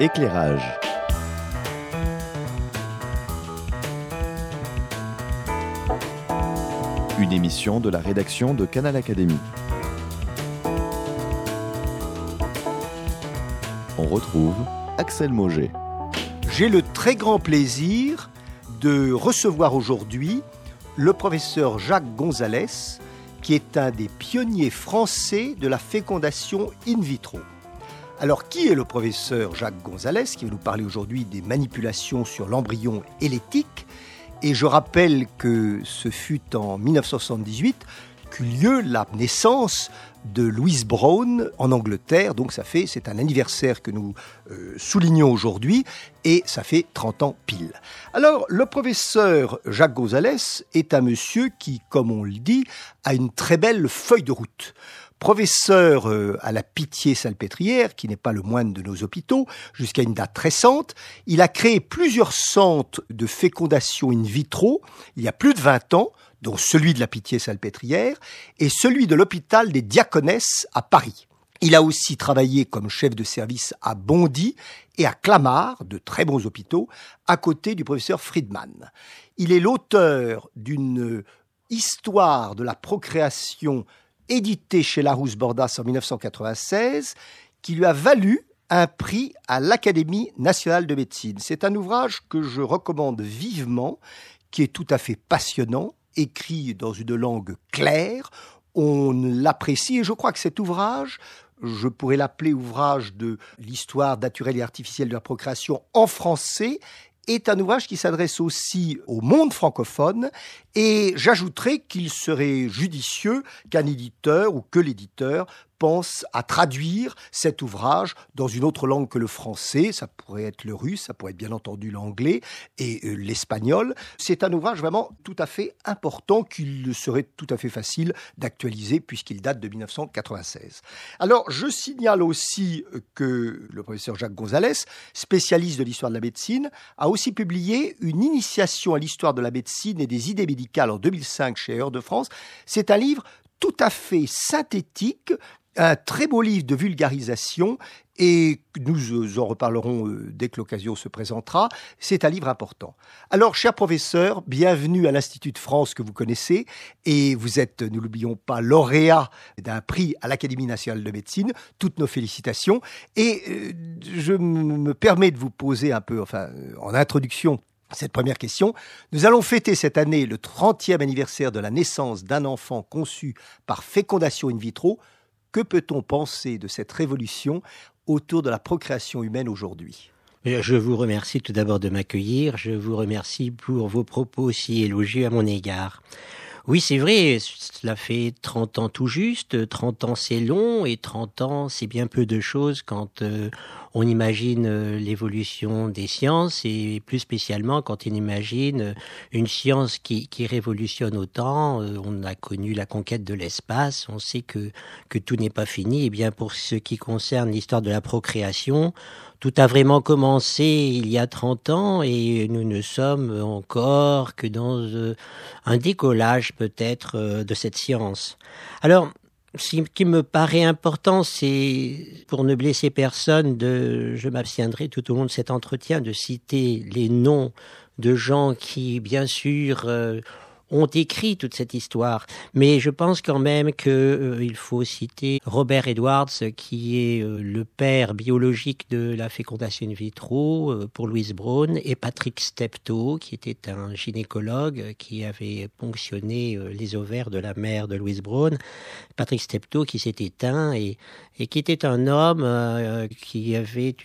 Éclairage. Une émission de la rédaction de Canal Académie. On retrouve Axel Mauger. J'ai le très grand plaisir de recevoir aujourd'hui le professeur Jacques Gonzalez, qui est un des pionniers français de la fécondation in vitro. Alors, qui est le professeur Jacques Gonzalez, qui va nous parler aujourd'hui des manipulations sur l'embryon et l'éthique? Et je rappelle que ce fut en 1978 qu'eut lieu la naissance de Louise Brown en Angleterre. Donc c'est un anniversaire que nous soulignons aujourd'hui et ça fait 30 ans pile. Alors le professeur Jacques Gonzalez est un monsieur qui, comme on le dit, a une très belle feuille de route. Professeur à la Pitié-Salpêtrière, qui n'est pas le moindre de nos hôpitaux, jusqu'à une date récente. Il a créé plusieurs centres de fécondation in vitro, il y a plus de 20 ans, dont celui de la Pitié-Salpêtrière et celui de l'hôpital des Diaconesses à Paris. Il a aussi travaillé comme chef de service à Bondy et à Clamart, de très bons hôpitaux, à côté du professeur Friedman. Il est l'auteur d'une histoire de la procréation édité chez Larousse-Bordas en 1996, qui lui a valu un prix à l'Académie nationale de médecine. C'est un ouvrage que je recommande vivement, qui est tout à fait passionnant, écrit dans une langue claire, on l'apprécie, et je crois que cet ouvrage, je pourrais l'appeler ouvrage de l'histoire naturelle et artificielle de la procréation en français, est un ouvrage qui s'adresse aussi au monde francophone, et j'ajouterais qu'il serait judicieux qu'un éditeur ou que l'éditeur pense à traduire cet ouvrage dans une autre langue que le français. Ça pourrait être le russe, ça pourrait être bien entendu l'anglais et l'espagnol. C'est un ouvrage vraiment tout à fait important qu'il serait tout à fait facile d'actualiser puisqu'il date de 1996. Alors, je signale aussi que le professeur Jacques Gonzalez, spécialiste de l'histoire de la médecine, a aussi publié une initiation à l'histoire de la médecine et des idées médicales en 2005 chez Heures de France. C'est un livre tout à fait synthétique, un très beau livre de vulgarisation et nous en reparlerons dès que l'occasion se présentera. C'est un livre important. Alors, cher professeur, bienvenue à l'Institut de France que vous connaissez et vous êtes, nous l'oublions pas, lauréat d'un prix à l'Académie nationale de médecine. Toutes nos félicitations. Et je me permets de vous poser un peu, en introduction, cette première question. Nous allons fêter cette année le 30e anniversaire de la naissance d'un enfant conçu par fécondation in vitro. Que peut-on penser de cette révolution autour de la procréation humaine aujourd'hui ? Je vous remercie tout d'abord de m'accueillir. Je vous remercie pour vos propos si élogieux à mon égard. Oui, c'est vrai, cela fait 30 ans tout juste. 30 ans, c'est long et 30 ans, c'est bien peu de choses quand on imagine l'évolution des sciences et plus spécialement quand on imagine une science qui révolutionne autant. On a connu la conquête de l'espace, on sait que tout n'est pas fini. Et bien pour ce qui concerne l'histoire de la procréation, tout a vraiment commencé il y a 30 ans et nous ne sommes encore que dans un décollage peut-être de cette science. Alors, ce qui me paraît important, c'est, pour ne blesser personne, je m'abstiendrai tout au long de cet entretien de citer les noms de gens qui, bien sûr, ont écrit toute cette histoire. Mais je pense quand même qu'il faut citer Robert Edwards, qui est le père biologique de la fécondation in vitro pour Louise Brown, et Patrick Steptoe, qui était un gynécologue qui avait ponctionné les ovaires de la mère de Louise Brown. Patrick Steptoe qui s'est éteint et qui était un homme qui avait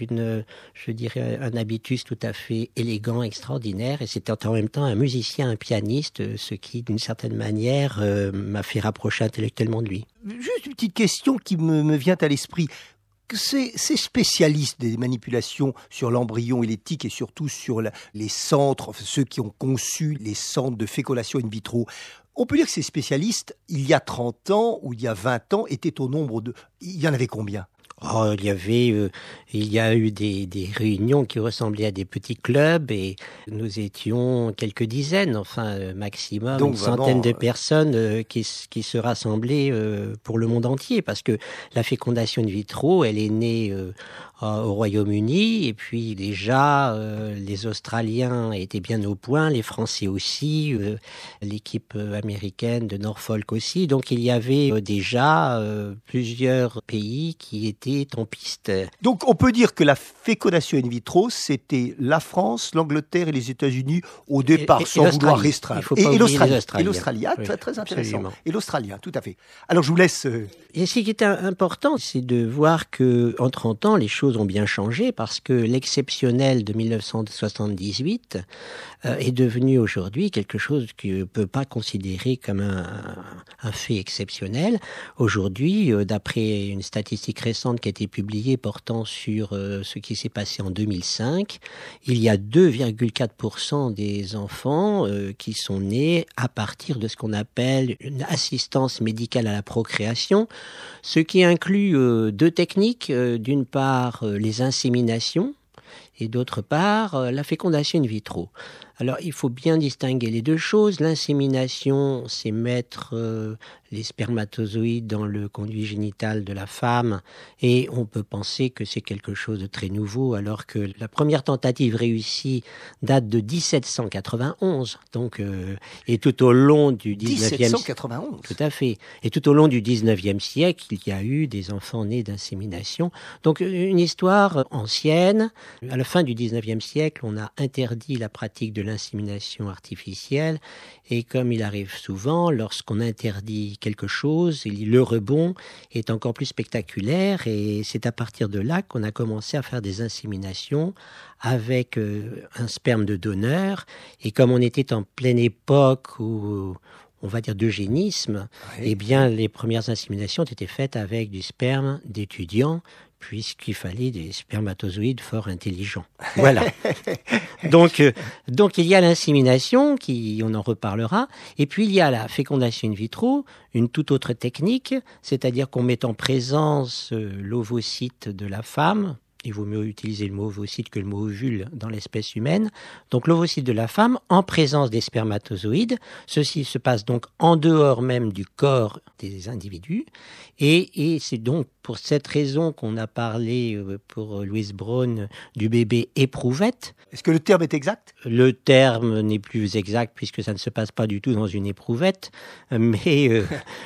un habitus tout à fait élégant, extraordinaire, et c'était en même temps un musicien, un pianiste, ce qui, d'une certaine manière, m'a fait rapprocher intellectuellement de lui. Juste une petite question qui me vient à l'esprit. Ces spécialistes des manipulations sur l'embryon et l'éthique et surtout sur les centres, ceux qui ont conçu les centres de fécondation in vitro, on peut dire que ces spécialistes, il y a 30 ans ou il y a 20 ans, étaient au nombre de... Il y en avait combien ? Il y a eu des réunions qui ressemblaient à des petits clubs et nous étions quelques dizaines, maximum, Donc, une centaine de personnes qui se rassemblaient pour le monde entier, parce que la fécondation in vitro, elle est née au Royaume-Uni, et puis déjà les Australiens étaient bien au point, les Français aussi, l'équipe américaine de Norfolk aussi, donc il y avait déjà plusieurs pays qui étaient en piste. Donc on peut dire que la fécondation in vitro, c'était la France, l'Angleterre et les États-Unis au départ, sans vouloir restreindre. Et l'Australie, oui, très intéressant. absolument. Et l'Australien, tout à fait. Alors je vous laisse... Et ce qui est important, c'est de voir que en 30 ans, les choses ont bien changé, parce que l'exceptionnel de 1978 est devenu aujourd'hui quelque chose qu'on ne peut pas considérer comme un fait exceptionnel. Aujourd'hui, d'après une statistique récente qui a été publiée portant sur ce qui s'est passé en 2005, il y a 2,4% des enfants qui sont nés à partir de ce qu'on appelle une assistance médicale à la procréation, ce qui inclut deux techniques, d'une part les inséminations et d'autre part la fécondation in vitro. Alors, il faut bien distinguer les deux choses. L'insémination, c'est mettre les spermatozoïdes dans le conduit génital de la femme, et on peut penser que c'est quelque chose de très nouveau, alors que la première tentative réussie date de 1791, donc, et tout au long du 19e... 1791 Tout à fait. Et tout au long du 19e siècle, il y a eu des enfants nés d'insémination. Donc, une histoire ancienne. À la fin du 19e siècle, on a interdit la pratique de l'insémination artificielle, et comme il arrive souvent, lorsqu'on interdit quelque chose, le rebond est encore plus spectaculaire, et c'est à partir de là qu'on a commencé à faire des inséminations avec un sperme de donneur, et comme on était en pleine époque où on va dire d'eugénisme, eh bien les premières inséminations étaient faites avec du sperme d'étudiants, puisqu'il fallait des spermatozoïdes fort intelligents. Voilà. Donc il y a l'insémination, on en reparlera, et puis il y a la fécondation in vitro, une toute autre technique, c'est-à-dire qu'on met en présence l'ovocyte de la femme. Il vaut mieux utiliser le mot ovocyte que le mot ovule dans l'espèce humaine. Donc l'ovocyte de la femme en présence des spermatozoïdes. Ceci se passe donc en dehors même du corps des individus. Et c'est donc pour cette raison qu'on a parlé pour Louise Braun du bébé éprouvette. Est-ce que le terme est exact ? Le terme n'est plus exact puisque ça ne se passe pas du tout dans une éprouvette. Mais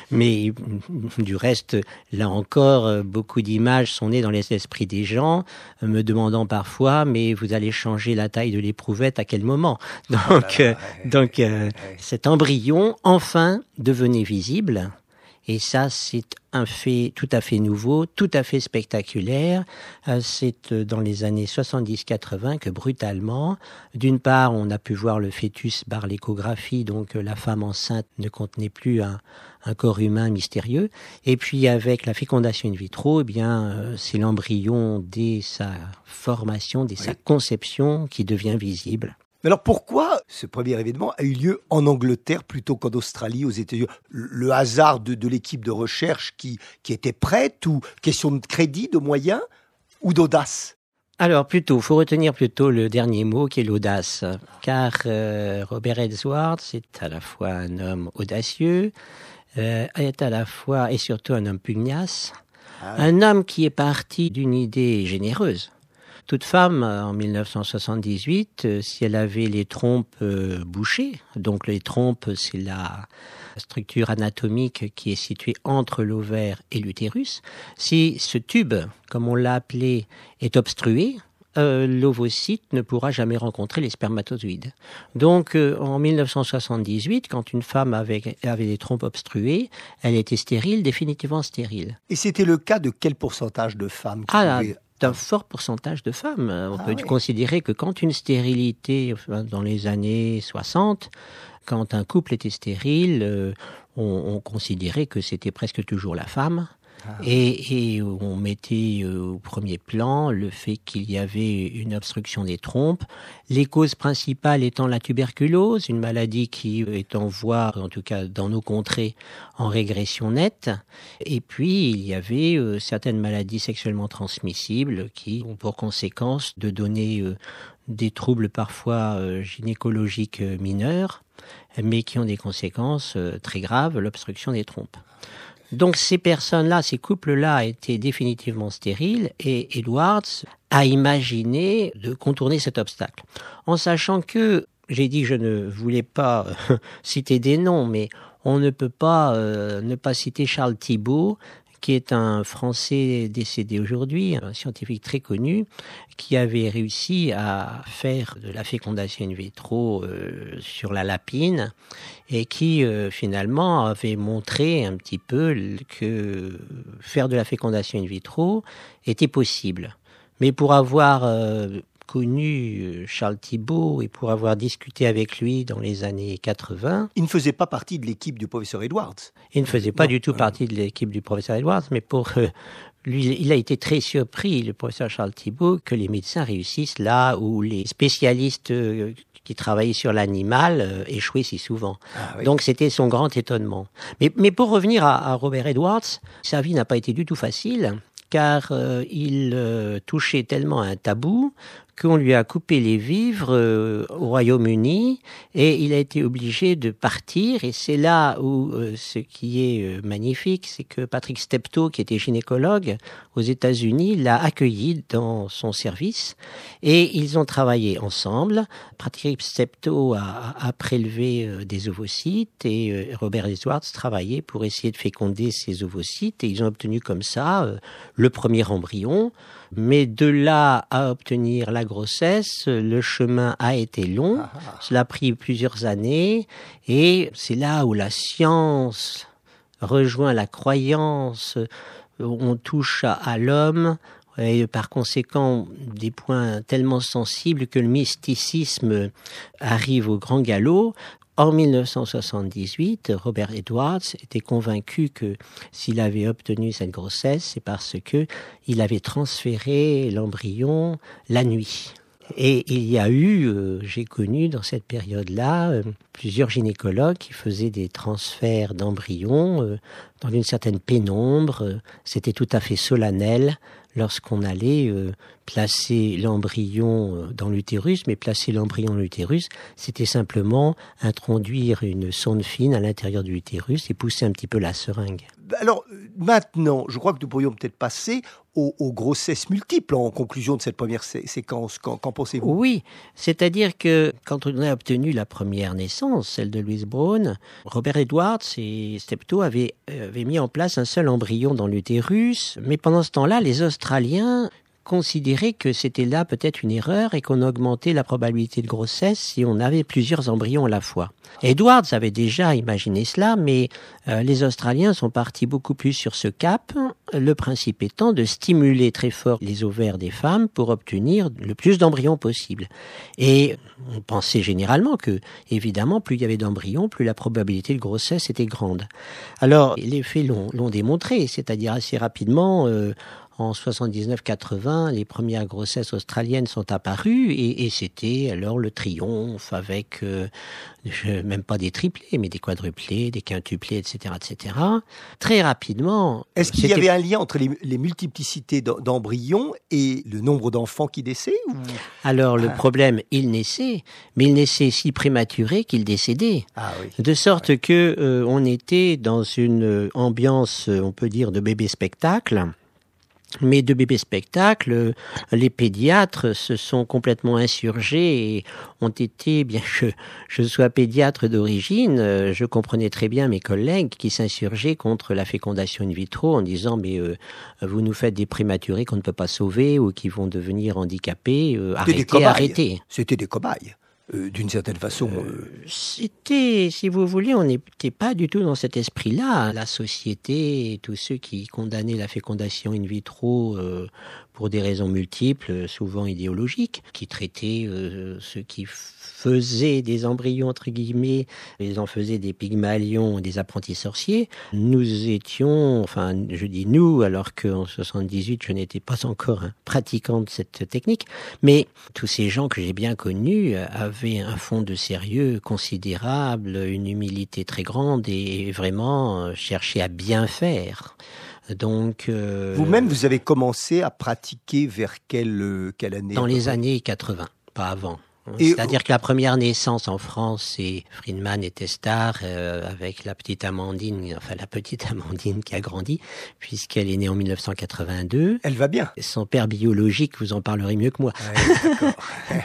du reste, là encore, beaucoup d'images sont nées dans les esprits des gens, me demandant parfois, mais vous allez changer la taille de l'éprouvette à quel moment ? Donc, cet embryon, enfin, devenait visible. Et ça, c'est un fait tout à fait nouveau, tout à fait spectaculaire. C'est dans les années 70-80 que brutalement, d'une part, on a pu voir le fœtus par l'échographie, donc la femme enceinte ne contenait plus un corps humain mystérieux. Et puis avec la fécondation in vitro, eh bien, c'est l'embryon dès sa formation, dès sa conception qui devient visible. Mais alors pourquoi ce premier événement a eu lieu en Angleterre plutôt qu'en Australie, aux États-Unis ? Le hasard de l'équipe de recherche qui était prête, ou question de crédit, de moyens, ou d'audace ? Alors faut retenir plutôt le dernier mot qui est l'audace, car Robert Edwards est à la fois un homme audacieux, est à la fois et surtout un homme pugnace, un homme qui est parti d'une idée généreuse. Toute femme, en 1978, si elle avait les trompes bouchées, donc les trompes, c'est la structure anatomique qui est située entre l'ovaire et l'utérus, si ce tube, comme on l'a appelé, est obstrué, l'ovocyte ne pourra jamais rencontrer les spermatozoïdes. Donc, en 1978, quand une femme avait les trompes obstruées, elle était stérile, définitivement stérile. Et c'était le cas de quel pourcentage de femmes qui pouvaient... Un fort pourcentage de femmes. On peut considérer que quand une stérilité, dans les années 60, quand un couple était stérile, on considérait que c'était presque toujours la femme. Et on mettait au premier plan le fait qu'il y avait une obstruction des trompes, les causes principales étant la tuberculose, une maladie qui est en voie, en tout cas dans nos contrées, en régression nette. Et puis il y avait certaines maladies sexuellement transmissibles qui ont pour conséquence de donner des troubles parfois gynécologiques mineurs, mais qui ont des conséquences très graves, l'obstruction des trompes. Donc ces personnes-là, ces couples-là étaient définitivement stériles et Edwards a imaginé de contourner cet obstacle. En sachant que, j'ai dit que je ne voulais pas citer des noms, mais on ne peut pas ne pas citer Charles Thibault, qui est un Français décédé aujourd'hui, un scientifique très connu, qui avait réussi à faire de la fécondation in vitro sur la lapine et qui finalement avait montré un petit peu que faire de la fécondation in vitro était possible. Mais pour avoir connu Charles Thibault et pour avoir discuté avec lui dans les années 80. Il ne faisait pas partie de l'équipe du professeur Edwards. Il ne faisait pas du tout partie de l'équipe du professeur Edwards, mais pour lui, il a été très surpris, le professeur Charles Thibault, que les médecins réussissent là où les spécialistes qui travaillaient sur l'animal échouaient si souvent. Ah, oui. Donc c'était son grand étonnement. Mais pour revenir à Robert Edwards, sa vie n'a pas été du tout facile, car il touchait tellement à un tabou qu'on lui a coupé les vivres au Royaume-Uni et il a été obligé de partir. Et c'est là où ce qui est magnifique, c'est que Patrick Steptoe, qui était gynécologue aux États-Unis, l'a accueilli dans son service et ils ont travaillé ensemble. Patrick Steptoe a prélevé des ovocytes et Robert Edwards travaillait pour essayer de féconder ces ovocytes et ils ont obtenu comme ça le premier embryon. Mais de là à obtenir la grossesse, le chemin a été long. Cela a pris plusieurs années. Et c'est là où la science rejoint la croyance. On touche à l'homme. Et par conséquent, des points tellement sensibles que le mysticisme arrive au grand galop. En 1978, Robert Edwards était convaincu que s'il avait obtenu cette grossesse, c'est parce que il avait transféré l'embryon la nuit. Et il y a eu, j'ai connu dans cette période-là, plusieurs gynécologues qui faisaient des transferts d'embryons dans une certaine pénombre. C'était tout à fait solennel lorsqu'on allait placer l'embryon dans l'utérus, mais placer l'embryon dans l'utérus, c'était simplement introduire une sonde fine à l'intérieur de l'utérus et pousser un petit peu la seringue. Alors maintenant, je crois que nous pourrions peut-être passer aux grossesses multiples en conclusion de cette première séquence. Qu'en pensez-vous ? Oui, c'est-à-dire que quand on a obtenu la première naissance, celle de Louise Brown, Robert Edwards et Steptoe avaient mis en place un seul embryon dans l'utérus, mais pendant ce temps-là, les Australiens considérer que c'était là peut-être une erreur et qu'on augmentait la probabilité de grossesse si on avait plusieurs embryons à la fois. Edwards avait déjà imaginé cela, mais les Australiens sont partis beaucoup plus sur ce cap, le principe étant de stimuler très fort les ovaires des femmes pour obtenir le plus d'embryons possible. Et on pensait généralement que, évidemment, plus il y avait d'embryons, plus la probabilité de grossesse était grande. Alors, les faits l'ont démontré, c'est-à-dire assez rapidement, en 79-80, les premières grossesses australiennes sont apparues et c'était alors le triomphe avec même pas des triplés, mais des quadruplés, des quintuplés, etc., etc. Très rapidement. Est-ce qu'il y avait un lien entre les multiplicités d'embryons et le nombre d'enfants qui naissaient ou... Alors le problème, il naissait, mais il naissait si prématuré qu'il décédait. Ah, oui. De sorte que on était dans une ambiance, on peut dire, de bébé spectacle. Mais de bébé spectacle, les pédiatres se sont complètement insurgés et ont été, bien que je sois pédiatre d'origine, je comprenais très bien mes collègues qui s'insurgeaient contre la fécondation in vitro en disant mais vous nous faites des prématurés qu'on ne peut pas sauver ou qui vont devenir handicapés, arrêtez. C'était des cobayes. d'une certaine façon. C'était, si vous voulez, on n'était pas du tout dans cet esprit-là. La société et tous ceux qui condamnaient la fécondation in vitro pour des raisons multiples, souvent idéologiques, qui traitaient ceux qui faisaient des embryons, entre guillemets, ils en faisaient des pygmalions, des apprentis sorciers. Nous étions, enfin, je dis nous, alors qu'en 78, je n'étais pas encore un pratiquant de cette technique, mais tous ces gens que j'ai bien connus avaient un fond de sérieux considérable, une humilité très grande et vraiment cherchaient à bien faire. Donc, vous-même, vous avez commencé à pratiquer vers quelle année? Dans les années 80, pas avant. Et C'est-à-dire que la première naissance en France, c'est Friedman et Testard avec la petite Amandine qui a grandi, puisqu'elle est née en 1982. Elle va bien. Son père biologique, vous en parlerez mieux que moi. Ouais, d'accord.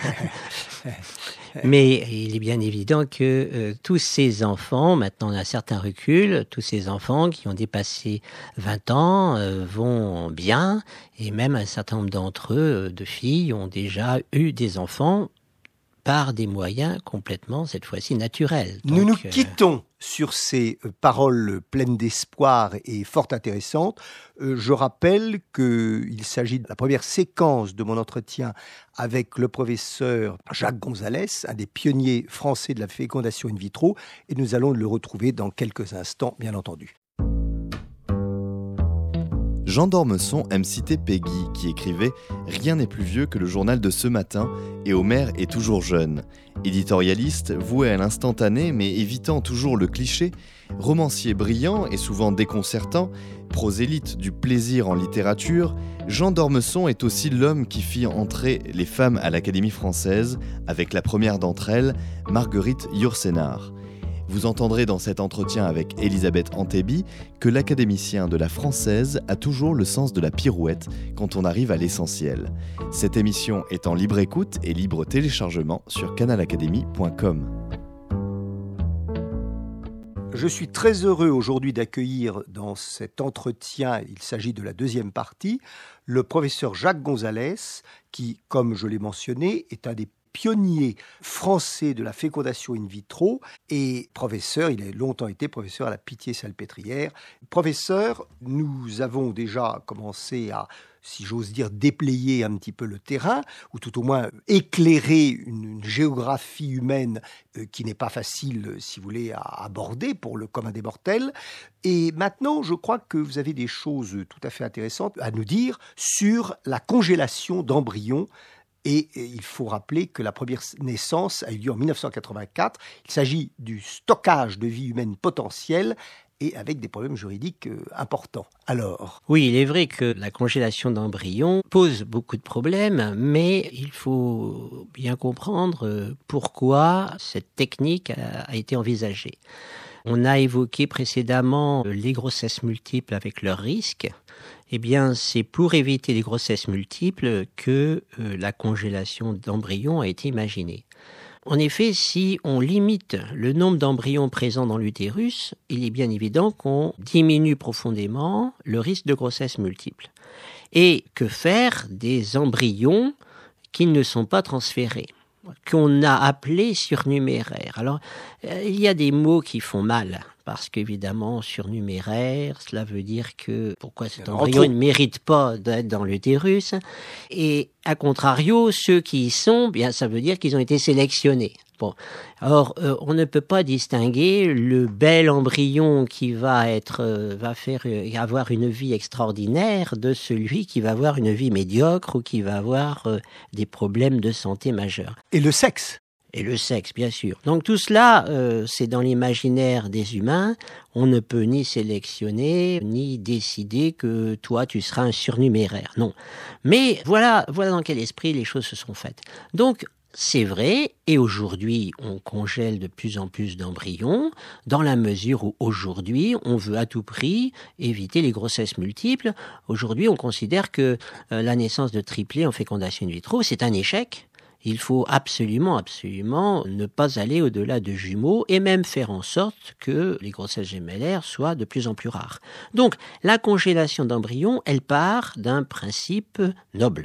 Mais il est bien évident que tous ces enfants, maintenant on a un certain recul, tous ces enfants qui ont dépassé 20 ans vont bien, et même un certain nombre d'entre eux, de filles, ont déjà eu des enfants par des moyens complètement, cette fois-ci, naturels. Nous nous quittons sur ces paroles pleines d'espoir et fort intéressantes. Je rappelle qu'il s'agit de la première séquence de mon entretien avec le professeur Jacques Gonzalez, un des pionniers français de la fécondation in vitro, et nous allons le retrouver dans quelques instants, bien entendu. Jean d'Ormesson aime citer Peggy, qui écrivait « Rien n'est plus vieux que le journal de ce matin, et Homer est toujours jeune ». Éditorialiste, voué à l'instantané, mais évitant toujours le cliché, romancier brillant et souvent déconcertant, prosélyte du plaisir en littérature, Jean d'Ormesson est aussi l'homme qui fit entrer les femmes à l'Académie française, avec la première d'entre elles, Marguerite Yourcenar. Vous entendrez dans cet entretien avec Elisabeth Antebi que l'académicien de la Française a toujours le sens de la pirouette quand on arrive à l'essentiel. Cette émission est en libre écoute et libre téléchargement sur canalacademy.com. Je suis très heureux aujourd'hui d'accueillir dans cet entretien, il s'agit de la deuxième partie, le professeur Jacques Gonzalez, qui, comme je l'ai mentionné, est un des pionnier français de la fécondation in vitro et professeur, il a longtemps été professeur à la Pitié-Salpêtrière. Professeur, nous avons déjà commencé à, si j'ose dire, déplayer un petit peu le terrain, ou tout au moins éclairer une géographie humaine qui n'est pas facile, si vous voulez, à aborder pour le commun des mortels. Et maintenant, je crois que vous avez des choses tout à fait intéressantes à nous dire sur la congélation d'embryons. Et il faut rappeler que la première naissance a eu lieu en 1984. Il s'agit du stockage de vie humaine potentielle et avec des problèmes juridiques importants. Alors, oui, il est vrai que la congélation d'embryons pose beaucoup de problèmes, mais il faut bien comprendre pourquoi cette technique a été envisagée. On a évoqué précédemment les grossesses multiples avec leurs risques. Eh bien, c'est pour éviter les grossesses multiples que la congélation d'embryons a été imaginée. En effet, si on limite le nombre d'embryons présents dans l'utérus, il est bien évident qu'on diminue profondément le risque de grossesse multiple. Et que faire des embryons qui ne sont pas transférés, qu'on a appelés surnuméraires? Alors, il y a des mots qui font mal, parce qu'évidemment, surnuméraire, cela veut dire que pourquoi cet embryon ne mérite pas d'être dans l'utérus. Et à contrario, ceux qui y sont, bien, ça veut dire qu'ils ont été sélectionnés. Bon, or, on ne peut pas distinguer le bel embryon qui va avoir une vie extraordinaire de celui qui va avoir une vie médiocre ou qui va avoir des problèmes de santé majeurs. Et le sexe ? Et le sexe, bien sûr. Donc tout cela, c'est dans l'imaginaire des humains. On ne peut ni sélectionner, ni décider que toi, tu seras un surnuméraire. Non. Mais voilà dans quel esprit les choses se sont faites. Donc, c'est vrai, et aujourd'hui, on congèle de plus en plus d'embryons, dans la mesure où aujourd'hui, on veut à tout prix éviter les grossesses multiples. Aujourd'hui, on considère que la naissance de triplés en fécondation in vitro, c'est un échec. Il faut absolument ne pas aller au-delà de jumeaux et même faire en sorte que les grossesses gémellaires soient de plus en plus rares. Donc, la congélation d'embryons, elle part d'un principe noble.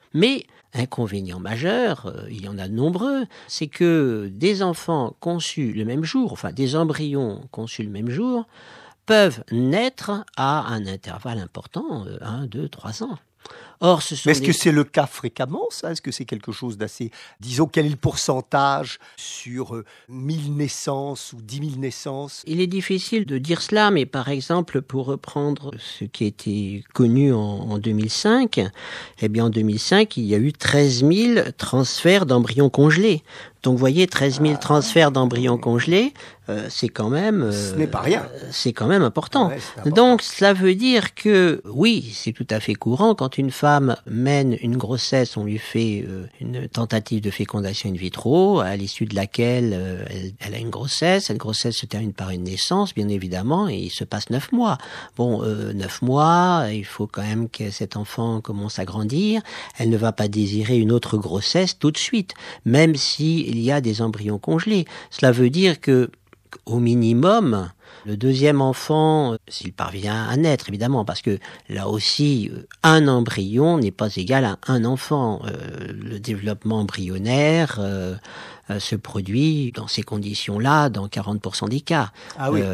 Mais inconvénient majeur, il y en a de nombreux, c'est que des enfants conçus le même jour, enfin des embryons conçus le même jour, peuvent naître à un intervalle important, 1, 2, 3 ans. Or, est-ce que c'est le cas fréquemment, ça ? Est-ce que c'est quelque chose d'assez... Disons, quel est le pourcentage sur 1000 naissances ou 10 000 naissances ? Il est difficile de dire cela, mais par exemple, pour reprendre ce qui a été connu en 2005, eh bien en 2005, il y a eu 13 000 transferts d'embryons congelés. Donc, vous voyez, 13 000 transferts d'embryons congelés, c'est quand même... ce n'est pas rien. C'est quand même important. Ouais, important. Donc, cela veut dire que, oui, c'est tout à fait courant. Quand une femme mène une grossesse, on lui fait une tentative de fécondation in vitro, à l'issue de laquelle elle a une grossesse. Cette grossesse se termine par une naissance, bien évidemment, et il se passe 9 mois. Bon, 9 mois, il faut quand même que cet enfant commence à grandir. Elle ne va pas désirer une autre grossesse tout de suite, même si il y a des embryons congelés. Cela veut dire que, au minimum, le deuxième enfant, s'il parvient à naître, évidemment, parce que là aussi, un embryon n'est pas égal à un enfant. Le développement embryonnaire se produit dans ces conditions-là dans 40% des cas. Ah oui.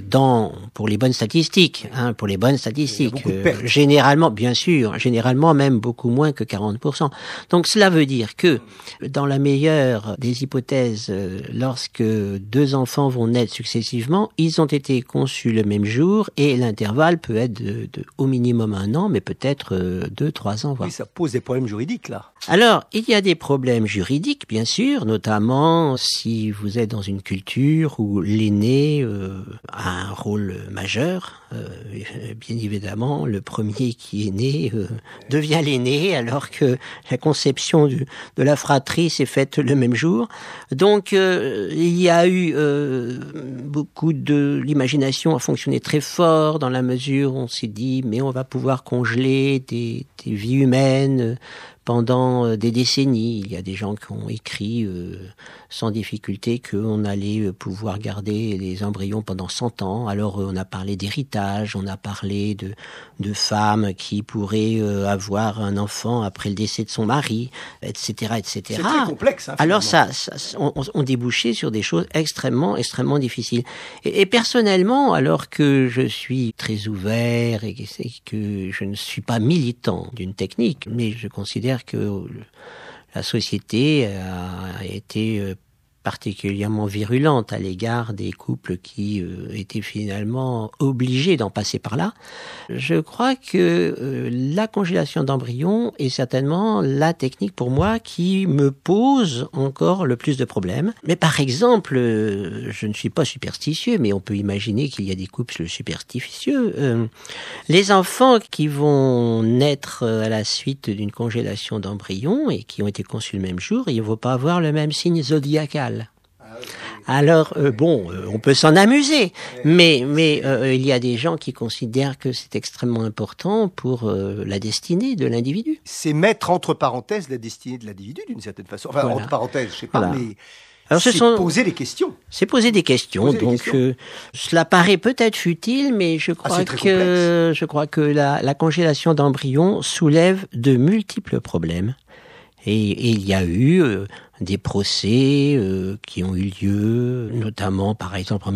Pour les bonnes statistiques, pour les bonnes statistiques. Il y a beaucoup de pertes. Généralement, bien sûr, généralement même beaucoup moins que 40%. Donc cela veut dire que, dans la meilleure des hypothèses, lorsque 2 enfants vont naître successivement, ils ont été conçus le même jour et l'intervalle peut être de au minimum 1 an, mais peut-être 2-3 ans. Voire. Oui, ça pose des problèmes juridiques, là. Alors, il y a des problèmes juridiques, bien sûr, notamment si vous êtes dans une culture où l'aîné a un rôle majeur. Bien évidemment, le premier qui est né devient l'aîné, alors que la conception de la fratrie s'est faite le même jour. Donc, il y a eu beaucoup de... L'imagination a fonctionné très fort dans la mesure où on s'est dit, mais on va pouvoir congeler des vies humaines pendant des décennies. Il y a des gens qui ont écrit sans difficulté qu'on allait pouvoir garder les embryons pendant 100 ans. Alors on a parlé d'héritage, on a parlé de femmes qui pourraient avoir un enfant après le décès de son mari, etc., etc. C'est très complexe. Alors on débouchait sur des choses extrêmement difficiles. Et personnellement, alors que je suis très ouvert et que je ne suis pas militant d'une technique, mais je considère que la société a été particulièrement virulente à l'égard des couples qui étaient finalement obligés d'en passer par là. Je crois que la congélation d'embryons est certainement la technique pour moi qui me pose encore le plus de problèmes. Mais par exemple, je ne suis pas superstitieux, mais on peut imaginer qu'il y a des couples superstitieux. Les enfants qui vont naître à la suite d'une congélation d'embryons et qui ont été conçus le même jour, ils ne vont pas avoir le même signe zodiacal. Alors, on peut s'en amuser, mais il y a des gens qui considèrent que c'est extrêmement important pour la destinée de l'individu. C'est mettre entre parenthèses la destinée de l'individu, d'une certaine façon. Enfin, voilà. Entre parenthèses, je sais pas, mais alors, c'est poser des questions. C'est poser des questions, cela paraît peut-être futile, mais je crois que la congélation d'embryons soulève de multiples problèmes. Et il y a eu des procès qui ont eu lieu, notamment par exemple en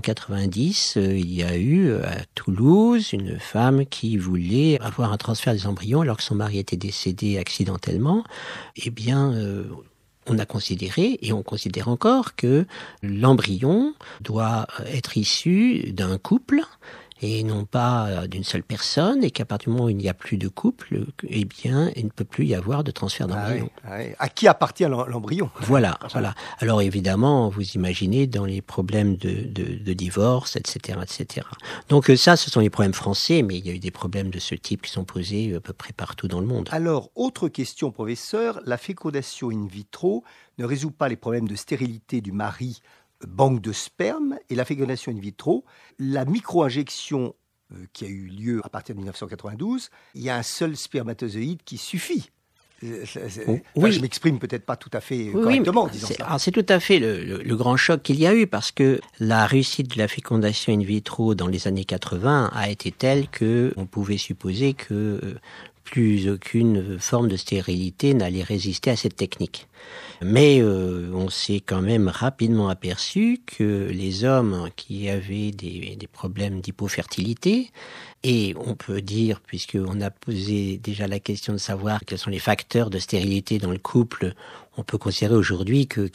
1990, il y a eu à Toulouse une femme qui voulait avoir un transfert des embryons alors que son mari était décédé accidentellement. Eh bien, on a considéré, et on considère encore, que l'embryon doit être issu d'un couple et non pas d'une seule personne, et qu'à partir du moment où il n'y a plus de couple, eh bien, il ne peut plus y avoir de transfert d'embryon. À qui appartient l'embryon ? Voilà. Alors évidemment, vous imaginez dans les problèmes de divorce, etc., etc. Donc ça, ce sont les problèmes français, mais il y a eu des problèmes de ce type qui sont posés à peu près partout dans le monde. Alors, autre question, professeur, la fécondation in vitro ne résout pas les problèmes de stérilité du mari, banque de sperme, et la fécondation in vitro, la micro-injection qui a eu lieu à partir de 1992, il y a un seul spermatozoïde qui suffit. Oui. Je m'exprime peut-être pas tout à fait correctement, disons ça. Alors c'est tout à fait le grand choc qu'il y a eu, parce que la réussite de la fécondation in vitro dans les années 80 a été telle que on pouvait supposer que plus aucune forme de stérilité n'allait résister à cette technique. Mais on s'est quand même rapidement aperçu que les hommes qui avaient des problèmes d'hypofertilité, et on peut dire, puisqu'on a posé déjà la question de savoir quels sont les facteurs de stérilité dans le couple, on peut considérer aujourd'hui que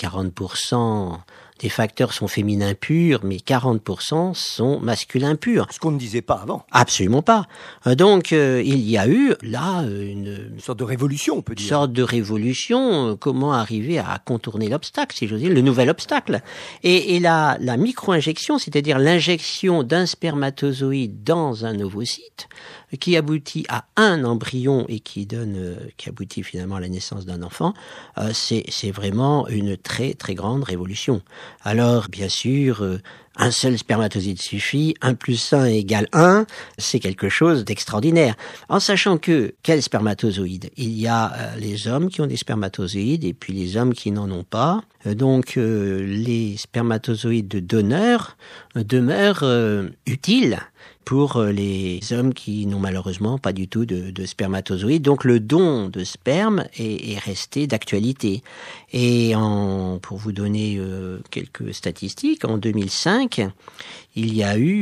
40% des facteurs sont féminins purs, mais 40% sont masculins purs. Ce qu'on ne disait pas avant. Absolument pas. Donc il y a eu là une sorte de révolution, on peut dire. Une sorte de révolution, comment arriver à contourner l'obstacle, si j'ose dire, le nouvel obstacle. Et la micro-injection, c'est-à-dire l'injection d'un spermatozoïde dans un ovocyte, qui aboutit à un embryon et qui aboutit finalement à la naissance d'un enfant, c'est vraiment une très très grande révolution. Alors, bien sûr, un seul spermatozoïde suffit, 1 + 1 = 1, c'est quelque chose d'extraordinaire. En sachant que, quels spermatozoïdes ? Il y a les hommes qui ont des spermatozoïdes et puis les hommes qui n'en ont pas. Donc, les spermatozoïdes de donneurs demeurent utiles pour les hommes qui n'ont malheureusement pas du tout de spermatozoïdes. Donc le don de sperme est resté d'actualité. Et pour vous donner quelques statistiques, en 2005, il y a eu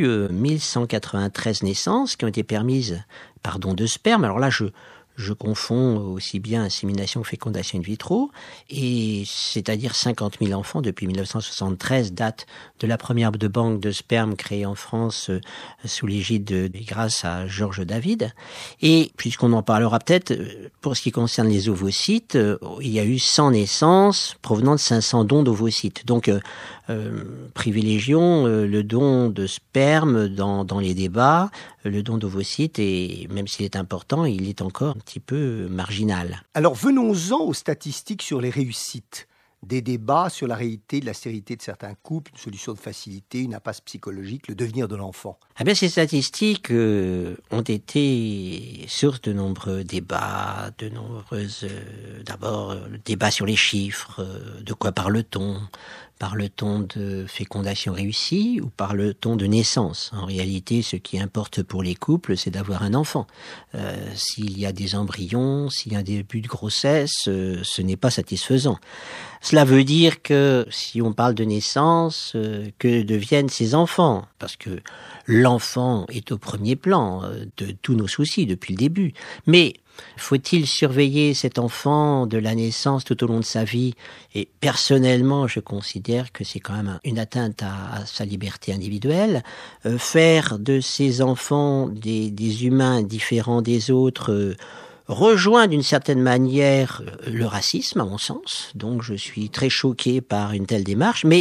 1193 naissances qui ont été permises par don de sperme. Alors là, je confonds aussi bien insémination que fécondation in vitro, et c'est-à-dire 50 000 enfants depuis 1973, date de la première de banque de sperme créée en France sous l'égide grâce à Georges David. Et puisqu'on en parlera peut-être, pour ce qui concerne les ovocytes, il y a eu 100 naissances provenant de 500 dons d'ovocytes. Donc privilégions le don de sperme dans les débats, le don d'ovocytes, et même s'il est important, il est encore un petit peu marginal. Alors venons-en aux statistiques sur les réussites. Des débats sur la réalité de la stérilité de certains couples, une solution de facilité, une impasse psychologique, le devenir de l'enfant. Eh bien, ces statistiques ont été source de nombreux débats, d'abord, débats sur les chiffres, de quoi parle-t-on ? Parle-t-on de fécondation réussie ou parle-t-on de naissance ? En réalité, ce qui importe pour les couples, c'est d'avoir un enfant. S'il y a des embryons, s'il y a un début de grossesse, ce n'est pas satisfaisant. Cela veut dire que si on parle de naissance, que deviennent ces enfants ? Parce que l'enfant est au premier plan de tous nos soucis depuis le début. Mais faut-il surveiller cet enfant de la naissance tout au long de sa vie ? Et personnellement, je considère que c'est quand même une atteinte à sa liberté individuelle. Faire de ces enfants des humains différents des autres rejoint d'une certaine manière le racisme, à mon sens. Donc je suis très choqué par une telle démarche, mais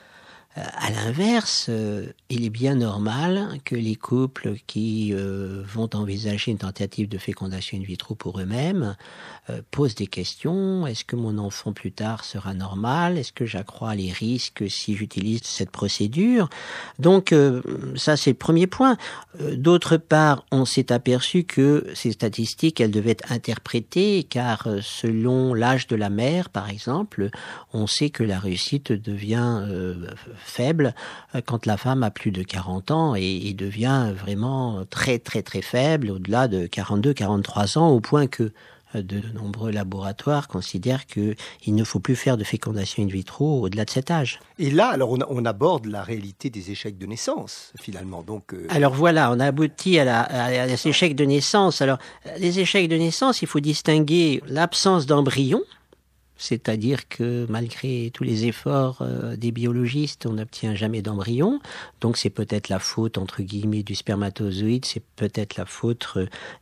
à l'inverse, il est bien normal que les couples qui vont envisager une tentative de fécondation in vitro pour eux-mêmes posent des questions. Est-ce que mon enfant plus tard sera normal ? Est-ce que j'accrois les risques si j'utilise cette procédure ? Donc ça, c'est le premier point. D'autre part, on s'est aperçu que ces statistiques, elles devaient être interprétées, car selon l'âge de la mère, par exemple, on sait que la réussite devient faible quand la femme a plus de 40 ans et devient vraiment très très très faible au-delà de 42-43 ans, au point que de nombreux laboratoires considèrent qu'il ne faut plus faire de fécondation in vitro au-delà de cet âge. Et là, alors on aborde la réalité des échecs de naissance, finalement. Donc, Alors voilà, on a abouti à ces échecs de naissance. Alors, les échecs de naissance, il faut distinguer l'absence d'embryon, c'est-à-dire que malgré tous les efforts des biologistes, on n'obtient jamais d'embryon. Donc c'est peut-être la faute, entre guillemets, du spermatozoïde, c'est peut-être la faute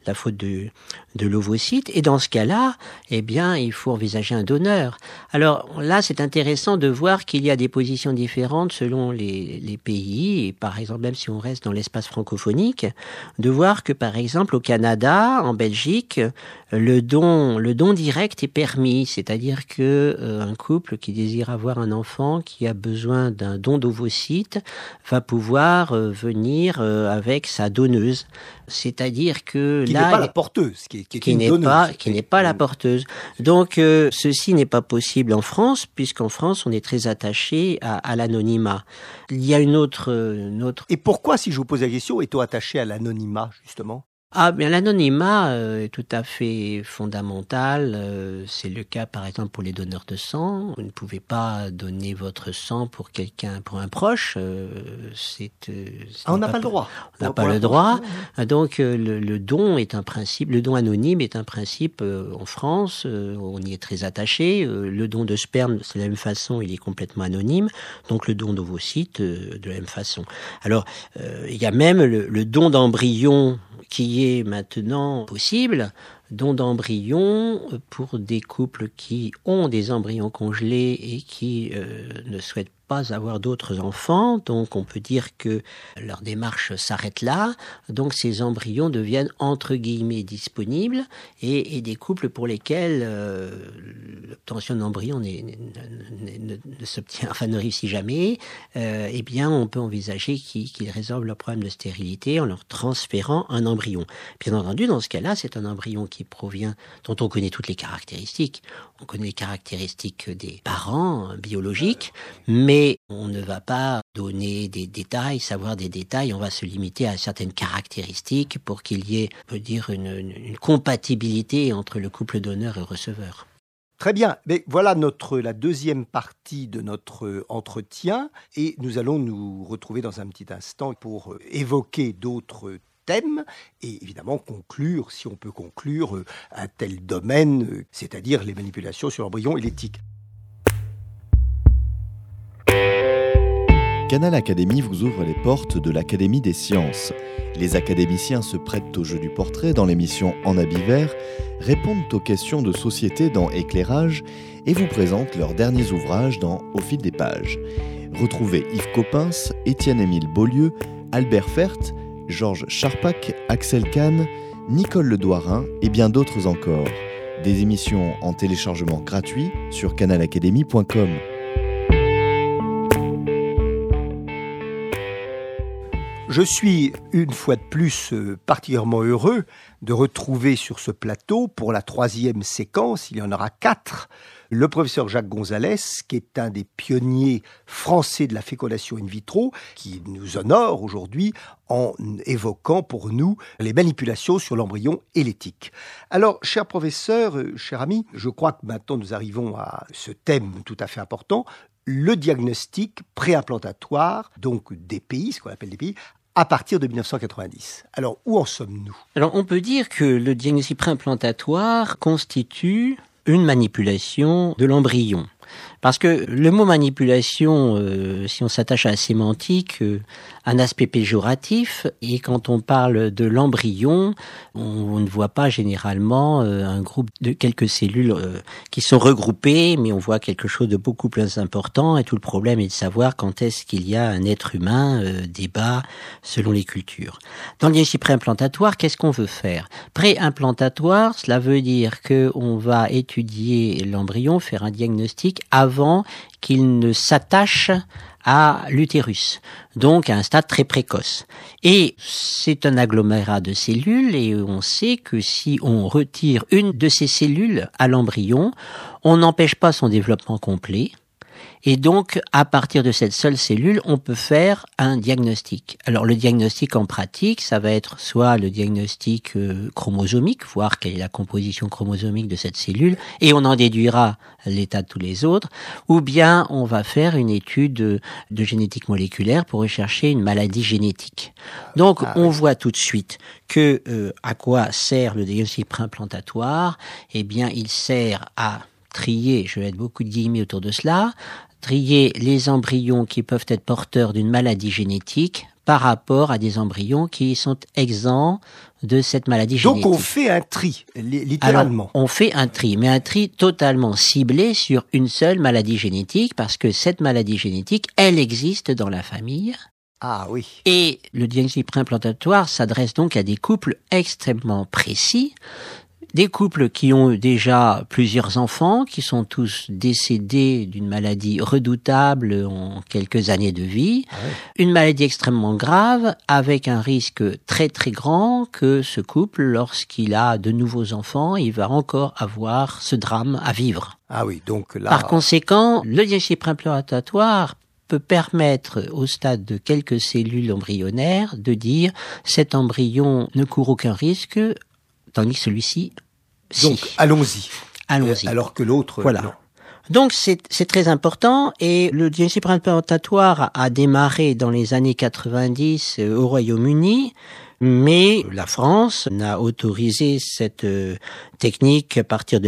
de l'ovocyte. Et dans ce cas-là, eh bien, il faut envisager un donneur. Alors là, c'est intéressant de voir qu'il y a des positions différentes selon les pays. Et par exemple, même si on reste dans l'espace francophonique, de voir que par exemple au Canada, en Belgique, le don direct est permis, c'est-à-dire que un couple qui désire avoir un enfant, qui a besoin d'un don d'ovocyte, va pouvoir venir avec sa donneuse. C'est-à-dire que qui là, n'est pas la porteuse, qui n'est pas la porteuse. Donc ceci n'est pas possible en France, puisqu'en France on est très attaché à l'anonymat. Il y a une autre. Et pourquoi, si je vous pose la question, est-on attaché à l'anonymat justement ? Ah bien l'anonymat est tout à fait fondamental. C'est le cas par exemple pour les donneurs de sang. Vous ne pouvez pas donner votre sang pour quelqu'un, pour un proche. On n'a pas le droit. On n'a pas le droit. Donc le don est un principe. Le don anonyme est un principe en France. On y est très attaché. Le don de sperme, c'est de la même façon. Il est complètement anonyme. Donc le don d'ovocytes de la même façon. Alors il y a même le don d'embryon qui est maintenant possible, don d'embryons pour des couples qui ont des embryons congelés et qui ne souhaitent pas avoir d'autres enfants. Donc on peut dire que leur démarche s'arrête là. Donc ces embryons deviennent entre guillemets disponibles et des couples pour lesquels l'obtention d'embryons ne s'obtient, enfin ne réussit jamais, eh bien on peut envisager qu'ils résolvent leur problème de stérilité en leur transférant un embryon. Bien entendu, dans ce cas-là, c'est un embryon qui provient, dont on connaît toutes les caractéristiques. On connaît les caractéristiques des parents biologiques, mais on ne va pas donner des détails, savoir des détails. On va se limiter à certaines caractéristiques pour qu'il y ait, on peut dire, une compatibilité entre le couple donneur et receveur. Très bien, mais voilà la deuxième partie de notre entretien et nous allons nous retrouver dans un petit instant pour évoquer d'autres thème et évidemment conclure, si on peut conclure, un tel domaine, c'est-à-dire les manipulations sur l'embryon et l'éthique. Canal Académie vous ouvre les portes de l'Académie des sciences. Les académiciens se prêtent au jeu du portrait dans l'émission En habit vert, répondent aux questions de société dans Éclairage et vous présentent leurs derniers ouvrages dans Au fil des pages. Retrouvez Yves Coppens, Étienne-Émile Beaulieu, Albert Fert, Georges Charpak, Axel Kahn, Nicole Ledouarin et bien d'autres encore. Des émissions en téléchargement gratuit sur canalacadémie.com. Je suis une fois de plus particulièrement heureux de retrouver sur ce plateau, pour la 3e séquence, il y en aura 4, le professeur Jacques Gonzalez, qui est un des pionniers français de la fécondation in vitro, qui nous honore aujourd'hui en évoquant pour nous les manipulations sur l'embryon et l'éthique. Alors, cher professeur, cher ami, je crois que maintenant nous arrivons à ce thème tout à fait important, le diagnostic préimplantatoire, donc des pays, ce qu'on appelle des pays, à partir de 1990. Alors, où en sommes-nous ? Alors, on peut dire que le diagnostic préimplantatoire constitue une manipulation de l'embryon. Parce que le mot manipulation, si on s'attache à la sémantique, a un aspect péjoratif, et quand on parle de l'embryon, on ne voit pas généralement un groupe de quelques cellules qui sont regroupées, mais on voit quelque chose de beaucoup plus important, et tout le problème est de savoir quand est-ce qu'il y a un être humain, débat selon les cultures. Dans le diagnostic préimplantatoire, qu'est-ce qu'on veut faire ? Préimplantatoire, cela veut dire qu'on va étudier l'embryon, faire un diagnostic avant qu'il ne s'attache à l'utérus, donc à un stade très précoce. Et c'est un agglomérat de cellules et on sait que si on retire une de ces cellules à l'embryon, on n'empêche pas son développement complet. Et donc, à partir de cette seule cellule, on peut faire un diagnostic. Alors, le diagnostic en pratique, ça va être soit le diagnostic chromosomique, voir quelle est la composition chromosomique de cette cellule, et on en déduira l'état de tous les autres, ou bien on va faire une étude de génétique moléculaire pour rechercher une maladie génétique. Donc, on voit tout de suite que à quoi sert le diagnostic préimplantatoire ? Eh bien, il sert à trier, je vais mettre beaucoup de guillemets autour de cela, trier les embryons qui peuvent être porteurs d'une maladie génétique par rapport à des embryons qui sont exempts de cette maladie génétique. Donc on fait un tri, littéralement. Alors, on fait un tri, mais un tri totalement ciblé sur une seule maladie génétique, parce que cette maladie génétique, elle existe dans la famille. Ah oui. Et le diagnostic préimplantatoire s'adresse donc à des couples extrêmement précis, des couples qui ont déjà plusieurs enfants, qui sont tous décédés d'une maladie redoutable en quelques années de vie, une maladie extrêmement grave, avec un risque très très grand que ce couple, lorsqu'il a de nouveaux enfants, il va encore avoir ce drame à vivre. Ah oui, donc là... Par conséquent, le diagnostic préimplantatoire peut permettre au stade de quelques cellules embryonnaires de dire cet embryon ne court aucun risque, tandis que celui-ci, donc si. allons-y. Allons-y. Alors que l'autre, voilà. non. Donc c'est très important et le diagnostic préimplantatoire a démarré dans les années 90 au Royaume-Uni, mais la France n'a autorisé cette technique qu'à partir de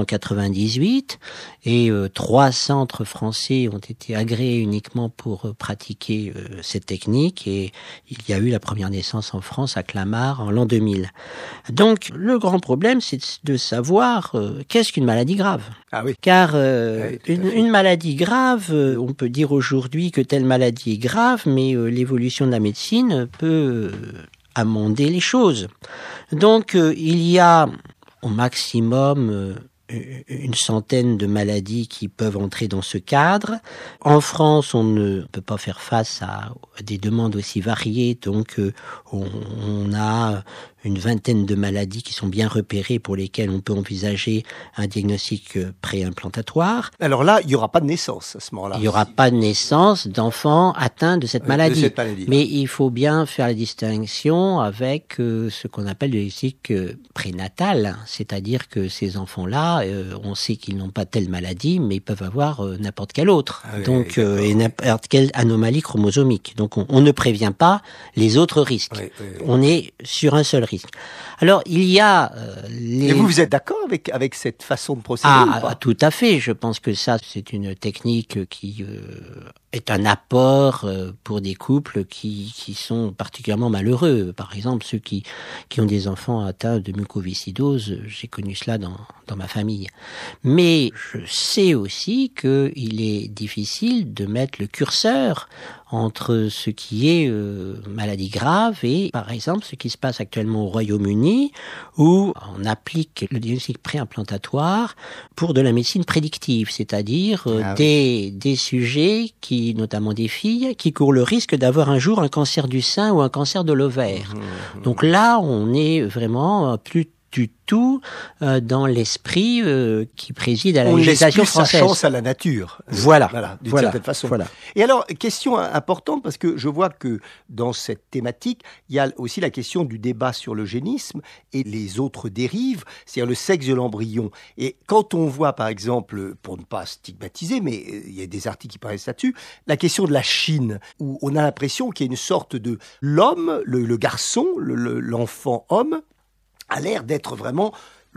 1998 et 3 centres français ont été agréés uniquement pour pratiquer cette technique et il y a eu la première naissance en France à Clamart en l'an 2000. Donc le grand problème c'est de savoir qu'est-ce qu'une maladie grave. Ah oui. Car Oui, une maladie grave, on peut dire aujourd'hui que telle maladie est grave, mais l'évolution de la médecine peut amender les choses. Donc il y a au maximum une centaine de maladies qui peuvent entrer dans ce cadre. En France, on ne peut pas faire face à des demandes aussi variées, donc on a une vingtaine de maladies qui sont bien repérées pour lesquelles on peut envisager un diagnostic préimplantatoire. Alors là, il n'y aura pas de naissance à ce moment-là. Il n'y aura pas de naissance d'enfants atteints de cette maladie. De cette maladie. Mais il faut bien faire la distinction avec ce qu'on appelle le diagnostic prénatal, c'est-à-dire que ces enfants-là, on sait qu'ils n'ont pas telle maladie, mais ils peuvent avoir n'importe quelle autre. Ah oui, Donc, d'accord. et n'importe quelle anomalie chromosomique. Donc, on ne prévient pas les autres risques. Oui, oui, oui. On est sur un seul risque. Alors, il y a les... Et vous êtes d'accord avec cette façon de procéder ou pas? Tout à fait. Je pense que ça, c'est une technique qui est un apport pour des couples qui sont particulièrement malheureux. Par exemple, ceux qui ont des enfants atteints de mucoviscidose, j'ai connu cela dans ma famille. Mais je sais aussi qu'il est difficile de mettre le curseur entre ce qui est maladie grave et, par exemple, ce qui se passe actuellement au Royaume-Uni, où on applique le diagnostic préimplantatoire pour de la médecine prédictive, c'est-à-dire des sujets qui, notamment des filles, qui courent le risque d'avoir un jour un cancer du sein ou un cancer de l'ovaire. Donc là, on est vraiment plus du tout dans l'esprit qui préside à la législation française. On laisse plus sa chance à la nature. Voilà, d'une certaine façon. Voilà. Et alors, question importante, parce que je vois que dans cette thématique, il y a aussi la question du débat sur l'eugénisme et les autres dérives, c'est-à-dire le sexe de l'embryon. Et quand on voit, par exemple, pour ne pas stigmatiser, mais il y a des articles qui paraissent là-dessus, la question de la Chine, où on a l'impression qu'il y a une sorte de l'homme, le garçon, l'enfant homme, a l'air d'être vraiment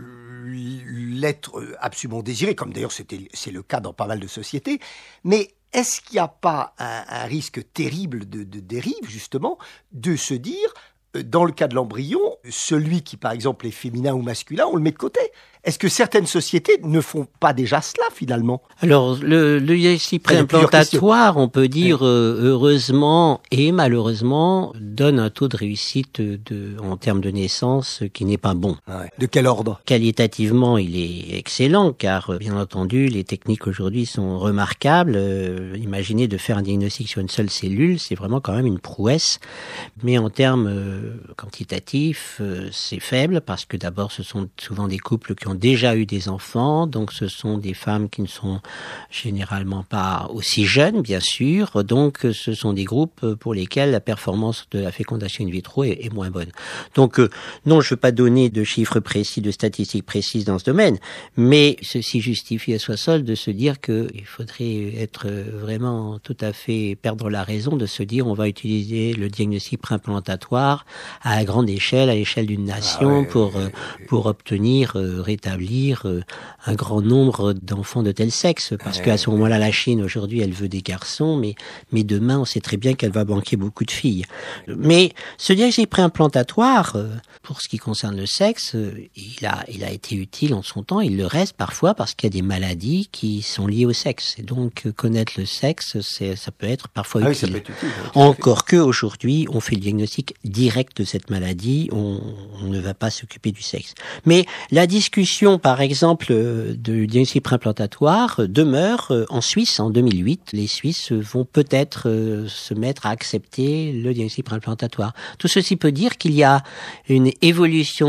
l'être absolument désiré, comme d'ailleurs c'est le cas dans pas mal de sociétés. Mais est-ce qu'il n'y a pas un risque terrible de dérive, justement, de se dire, dans le cas de l'embryon, celui qui, par exemple, est féminin ou masculin, on le met de côté? Est-ce que certaines sociétés ne font pas déjà cela, finalement? Alors, le diagnostic préimplantatoire, on peut dire, heureusement et malheureusement, donne un taux de réussite en termes de naissance qui n'est pas bon. Ouais. De quel ordre? Qualitativement, il est excellent, car, bien entendu, les techniques aujourd'hui sont remarquables. Imaginez de faire un diagnostic sur une seule cellule, c'est vraiment quand même une prouesse. Mais en termes quantitatifs, c'est faible, parce que d'abord, ce sont souvent des couples qui ont déjà eu des enfants, donc ce sont des femmes qui ne sont généralement pas aussi jeunes, bien sûr, donc ce sont des groupes pour lesquels la performance de la fécondation in vitro est moins bonne. Donc non, je ne veux pas donner de chiffres précis, de statistiques précises dans ce domaine, mais ceci justifie à soi seul de se dire qu'il faudrait être vraiment tout à fait perdre la raison de se dire on va utiliser le diagnostic préimplantatoire à la grande échelle, à l'échelle d'une nation pour obtenir rétablir un grand nombre d'enfants de tel sexe, parce qu'à ce moment-là, la Chine, aujourd'hui, elle veut des garçons, mais demain, on sait très bien qu'elle va manquer beaucoup de filles. Mais ce diagnostic préimplantatoire, pour ce qui concerne le sexe, il a été utile en son temps, il le reste parfois parce qu'il y a des maladies qui sont liées au sexe. Et donc, connaître le sexe, ça peut être parfois utile. Ça peut être utile. Encore qu'aujourd'hui, on fait le diagnostic direct de cette maladie, on ne va pas s'occuper du sexe. Mais la discussion, par exemple, du diagnostic préimplantatoire demeure en Suisse en 2008. Les Suisses vont peut-être se mettre à accepter le diagnostic préimplantatoire. Tout ceci peut dire qu'il y a une évolution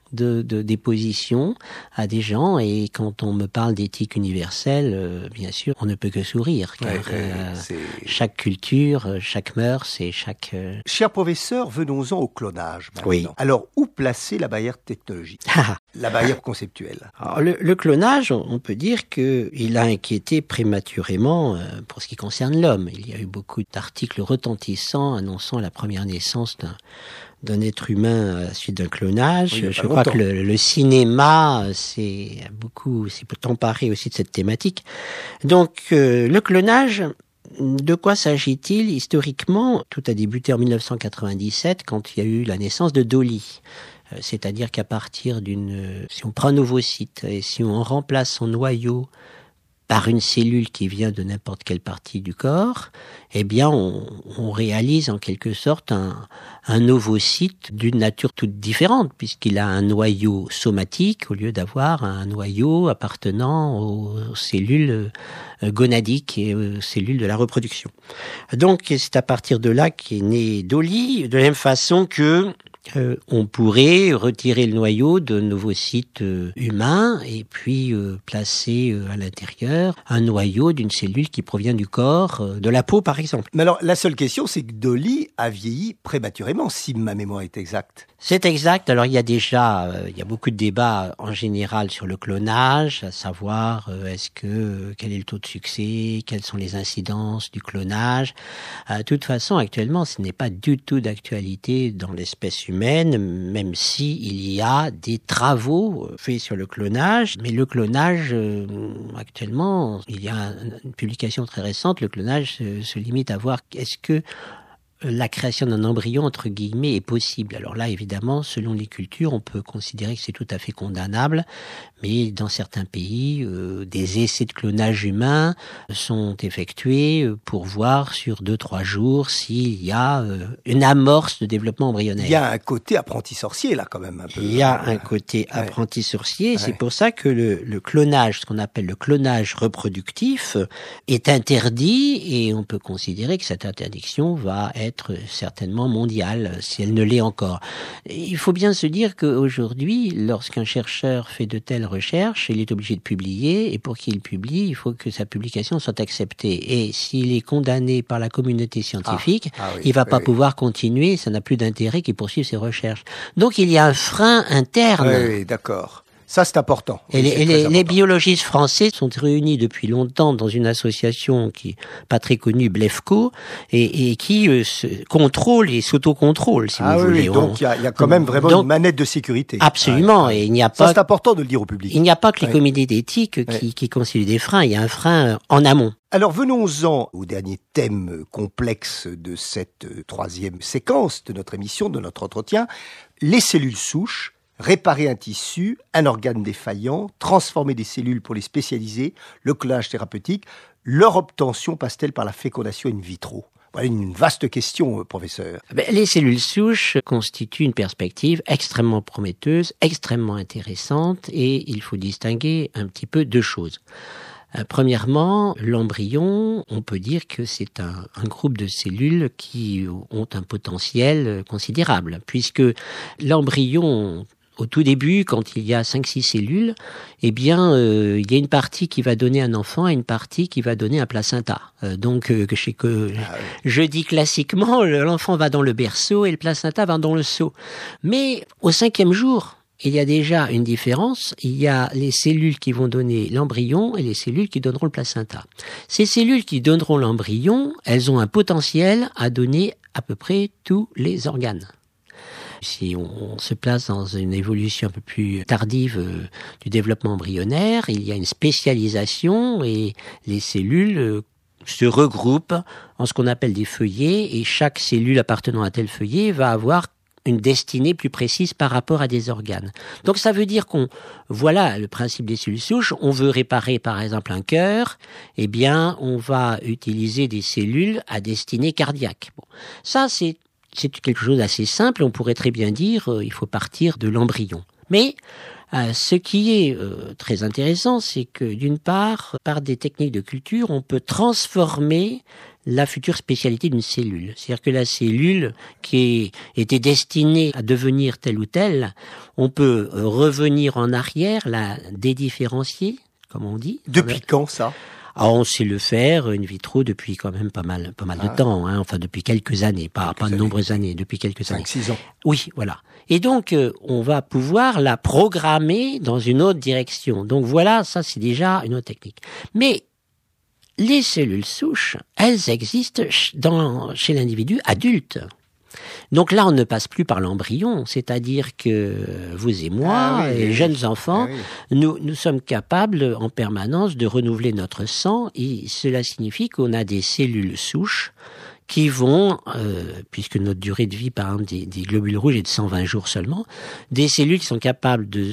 de déposition à des gens, et quand on me parle d'éthique universelle, bien sûr, on ne peut que sourire, car chaque culture, chaque mœurs et chaque... Cher professeur, venons-en au clonage maintenant. Oui. Alors, où placer la barrière technologique, la barrière conceptuelle? Alors, le clonage, on peut dire qu'il a inquiété prématurément pour ce qui concerne l'homme. Il y a eu beaucoup d'articles retentissants annonçant la première naissance d'un être humain à la suite d'un clonage. Oui, je crois que le cinéma s'est emparé aussi de cette thématique. Donc, le clonage, de quoi s'agit-il historiquement? Tout a débuté en 1997 quand il y a eu la naissance de Dolly. C'est-à-dire qu'à partir si on prend un ovocyte et si on remplace son noyau par une cellule qui vient de n'importe quelle partie du corps, eh bien, on réalise en quelque sorte un ovocyte d'une nature toute différente, puisqu'il a un noyau somatique au lieu d'avoir un noyau appartenant aux cellules gonadiques et aux cellules de la reproduction. Donc, c'est à partir de là qu'est né Dolly, de la même façon que on pourrait retirer le noyau d'un ovocyte humain et puis placer à l'intérieur un noyau d'une cellule qui provient du corps, de la peau par exemple. Mais alors, la seule question, c'est que Dolly a vieilli prématurément, si ma mémoire est exacte. C'est exact. Alors, il y a beaucoup de débats en général sur le clonage, à savoir quel est le taux de succès, quelles sont les incidences du clonage. De toute façon, actuellement, ce n'est pas du tout d'actualité dans l'espèce humaine, même si il y a des travaux faits sur le clonage. Mais le clonage, actuellement, il y a une publication très récente, le clonage se limite à voir est-ce que la création d'un embryon, entre guillemets, est possible. Alors là, évidemment, selon les cultures, on peut considérer que c'est tout à fait condamnable, mais dans certains pays, des essais de clonage humain sont effectués pour voir sur 2-3 jours s'il y a une amorce de développement embryonnaire. Il y a un côté apprenti sorcier, là, quand même, un peu. Il y a un côté apprenti sorcier, c'est pour ça que le clonage, ce qu'on appelle le clonage reproductif, est interdit, et on peut considérer que cette interdiction va être certainement mondiale, si elle ne l'est encore. Il faut bien se dire qu'aujourd'hui, lorsqu'un chercheur fait de telles recherches, il est obligé de publier, et pour qu'il publie, il faut que sa publication soit acceptée. Et s'il est condamné par la communauté scientifique, il va pas pouvoir continuer, ça n'a plus d'intérêt qu'il poursuive ses recherches. Donc il y a un frein interne. Oui, d'accord. Ça, c'est important. Et les biologistes français sont réunis depuis longtemps dans une association qui est pas très connue, BLEFCO, et qui contrôle et s'autocontrôle, si vous voulez. Oui, donc il y a quand même vraiment une manette de sécurité. Absolument, et il n'y a pas... Ça, c'est important de le dire au public. Il n'y a pas que les comités d'éthique qui constituent des freins, il y a un frein en amont. Alors venons-en au dernier thème complexe de cette troisième séquence de notre émission, de notre entretien, les cellules souches. Réparer un tissu, un organe défaillant, transformer des cellules pour les spécialiser, le clonage thérapeutique, leur obtention passe-t-elle par la fécondation in vitro? Voilà une vaste question, professeur. Les cellules souches constituent une perspective extrêmement prometteuse, extrêmement intéressante, et il faut distinguer un petit peu deux choses. Premièrement, l'embryon, on peut dire que c'est un groupe de cellules qui ont un potentiel considérable, puisque l'embryon, au tout début, quand il y a 5-6 cellules, eh bien, il y a une partie qui va donner un enfant et une partie qui va donner un placenta. Je dis classiquement, l'enfant va dans le berceau et le placenta va dans le seau. Mais au 5e jour, il y a déjà une différence. Il y a les cellules qui vont donner l'embryon et les cellules qui donneront le placenta. Ces cellules qui donneront l'embryon, elles ont un potentiel à donner à peu près tous les organes. Si on se place dans une évolution un peu plus tardive du développement embryonnaire, il y a une spécialisation et les cellules se regroupent en ce qu'on appelle des feuillets, et chaque cellule appartenant à tel feuillet va avoir une destinée plus précise par rapport à des organes. Donc ça veut dire voilà le principe des cellules souches, on veut réparer par exemple un cœur, eh bien on va utiliser des cellules à destinée cardiaque. Bon, ça c'est quelque chose d'assez simple, on pourrait très bien dire il faut partir de l'embryon. Mais ce qui est très intéressant, c'est que d'une part, par des techniques de culture, on peut transformer la future spécialité d'une cellule. C'est-à-dire que la cellule qui était destinée à devenir telle ou telle, on peut revenir en arrière, la dédifférencier, comme on dit. Depuis quand ça ? Alors, on sait le faire in vitro depuis quand même pas mal de temps, enfin depuis quelques années, pas de nombreuses années, depuis quelques années. 5-6 ans. Oui, voilà. Et donc, on va pouvoir la programmer dans une autre direction. Donc voilà, ça c'est déjà une autre technique. Mais les cellules souches, elles existent chez l'individu adulte. Donc là, on ne passe plus par l'embryon, c'est-à-dire que vous et moi, les jeunes enfants, nous sommes capables en permanence de renouveler notre sang, et cela signifie qu'on a des cellules souches qui vont, puisque notre durée de vie, par exemple, des globules rouges est de 120 jours seulement, des cellules qui sont capables de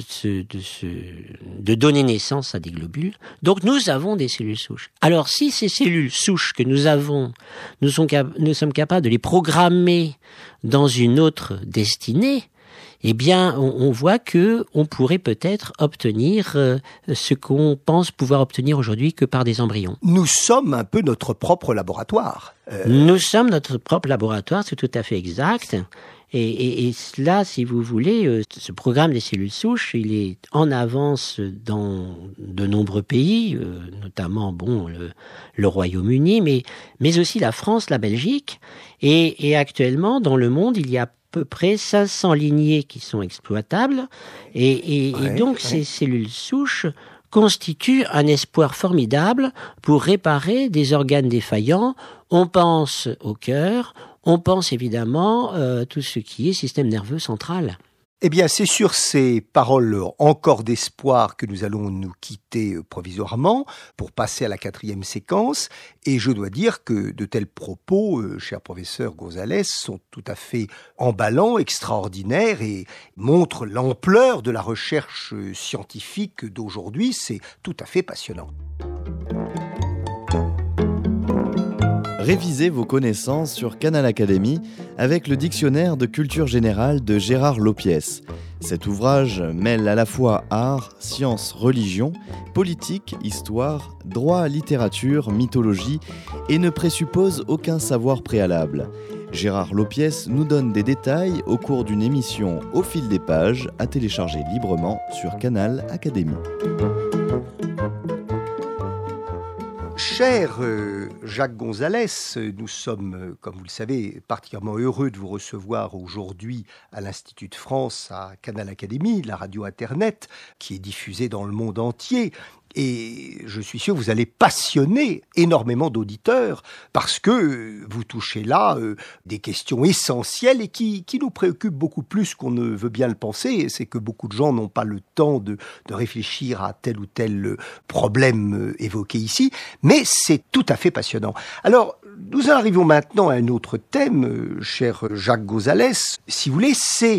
donner naissance à des globules. Donc nous avons des cellules souches. Alors si ces cellules souches que nous avons, nous sommes capables de les programmer dans une autre destinée, eh bien, on voit que on pourrait peut-être obtenir ce qu'on pense pouvoir obtenir aujourd'hui que par des embryons. Nous sommes un peu notre propre laboratoire. Nous sommes notre propre laboratoire, c'est tout à fait exact. Et cela, si vous voulez, ce programme des cellules souches, il est en avance dans de nombreux pays, notamment le Royaume-Uni, mais aussi la France, la Belgique. Et actuellement, dans le monde, il y a à peu près 500 lignées qui sont exploitables. Et donc, ces cellules souches constituent un espoir formidable pour réparer des organes défaillants. On pense au cœur, on pense évidemment tout ce qui est système nerveux central. Eh bien, c'est sur ces paroles encore d'espoir que nous allons nous quitter provisoirement pour passer à la 4e séquence. Et je dois dire que de tels propos, cher professeur Gonzalez, sont tout à fait emballants, extraordinaires et montrent l'ampleur de la recherche scientifique d'aujourd'hui. C'est tout à fait passionnant. Révisez vos connaissances sur Canal Académie avec le dictionnaire de culture générale de Gérard Lopiès. Cet ouvrage mêle à la fois art, sciences, religion, politique, histoire, droit, littérature, mythologie et ne présuppose aucun savoir préalable. Gérard Lopiès nous donne des détails au cours d'une émission Au fil des pages à télécharger librement sur Canal Académie. Cher Jacques Gonzalez, nous sommes, comme vous le savez, particulièrement heureux de vous recevoir aujourd'hui à l'Institut de France, à Canal Académie, la radio Internet, qui est diffusée dans le monde entier. Et je suis sûr que vous allez passionner énormément d'auditeurs parce que vous touchez là des questions essentielles et qui nous préoccupent beaucoup plus qu'on ne veut bien le penser. C'est que beaucoup de gens n'ont pas le temps de réfléchir à tel ou tel problème évoqué ici, mais c'est tout à fait passionnant. Alors, nous arrivons maintenant à un autre thème, cher Jacques Gonzalez. Si vous voulez,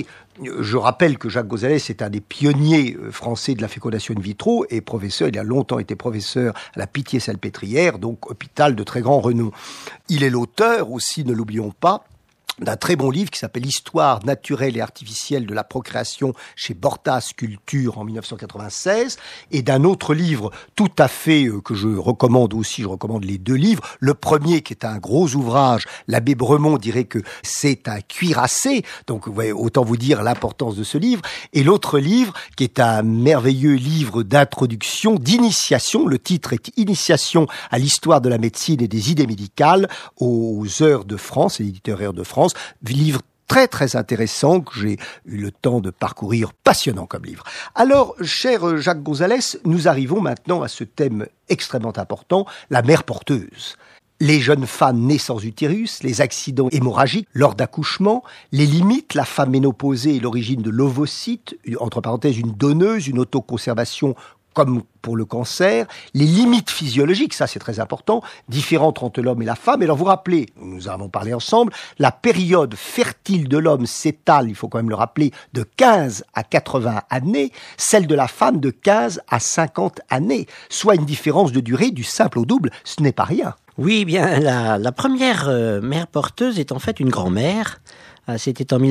je rappelle que Jacques Gonzalez est un des pionniers français de la fécondation in vitro et professeur, il a longtemps été professeur à la Pitié-Salpêtrière, donc hôpital de très grand renom. Il est l'auteur aussi, ne l'oublions pas, d'un très bon livre qui s'appelle « Histoire naturelle et artificielle de la procréation » chez Bordas Culture en 1996, et d'un autre livre tout à fait que je recommande aussi, je recommande les deux livres. Le premier qui est un gros ouvrage, l'abbé Bremont dirait que c'est un cuirassé, donc autant vous dire l'importance de ce livre, et l'autre livre qui est un merveilleux livre d'introduction, d'initiation, le titre est « Initiation à l'histoire de la médecine et des idées médicales aux Heures de France », l'éditeur Heures de France, livre très très intéressant que j'ai eu le temps de parcourir, passionnant comme livre. Alors, cher Jacques Gonzalez, nous arrivons maintenant à ce thème extrêmement important, la mère porteuse. Les jeunes femmes nées sans utérus, les accidents hémorragiques lors d'accouchement, les limites, la femme ménopausée et l'origine de l'ovocyte, entre parenthèses une donneuse, une autoconservation comme pour le cancer, les limites physiologiques, ça c'est très important, différentes entre l'homme et la femme. Et alors vous rappelez, nous avons parlé ensemble, la période fertile de l'homme s'étale, il faut quand même le rappeler, de 15 à 80 années, celle de la femme de 15 à 50 années, soit une différence de durée du simple au double, ce n'est pas rien. Oui, bien, la première mère porteuse est en fait une grand-mère. C'était en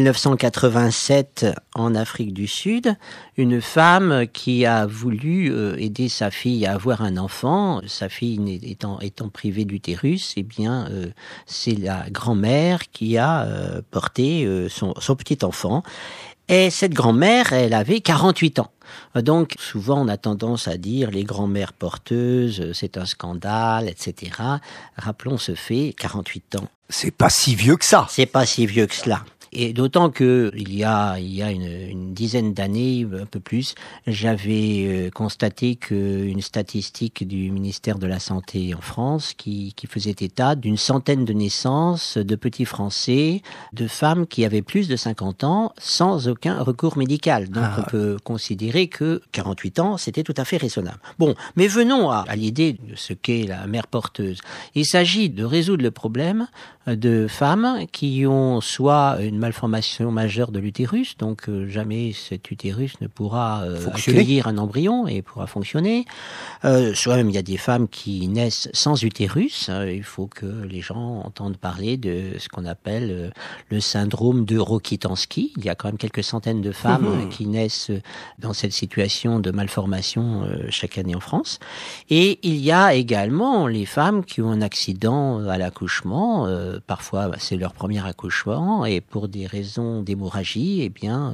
1987 en Afrique du Sud, une femme qui a voulu aider sa fille à avoir un enfant. Sa fille étant privée d'utérus, eh bien, c'est la grand-mère qui a porté son petit enfant. Et cette grand-mère, elle avait 48 ans. Donc, souvent, on a tendance à dire les grand-mères porteuses, c'est un scandale, etc. Rappelons ce fait, 48 ans. C'est pas si vieux que ça. C'est pas si vieux que cela. Et d'autant que il y a une dizaine d'années, un peu plus, j'avais constaté qu'une statistique du ministère de la Santé en France qui faisait état d'une centaine de naissances de petits Français, de femmes qui avaient plus de 50 ans sans aucun recours médical. Donc on peut considérer que 48 ans, c'était tout à fait raisonnable. Bon, mais venons à l'idée de ce qu'est la mère porteuse. Il s'agit de résoudre le problème de femmes qui ont soit une malformation majeure de l'utérus, donc jamais cet utérus ne pourra accueillir un embryon et pourra fonctionner. Soit même il y a des femmes qui naissent sans utérus. Il faut que les gens entendent parler de ce qu'on appelle le syndrome de Rokitansky. Il y a quand même quelques centaines de femmes qui naissent dans cette situation de malformation chaque année en France. Et il y a également les femmes qui ont un accident à l'accouchement. Parfois, c'est leur premier accouchement et pour des raisons d'hémorragie, eh bien,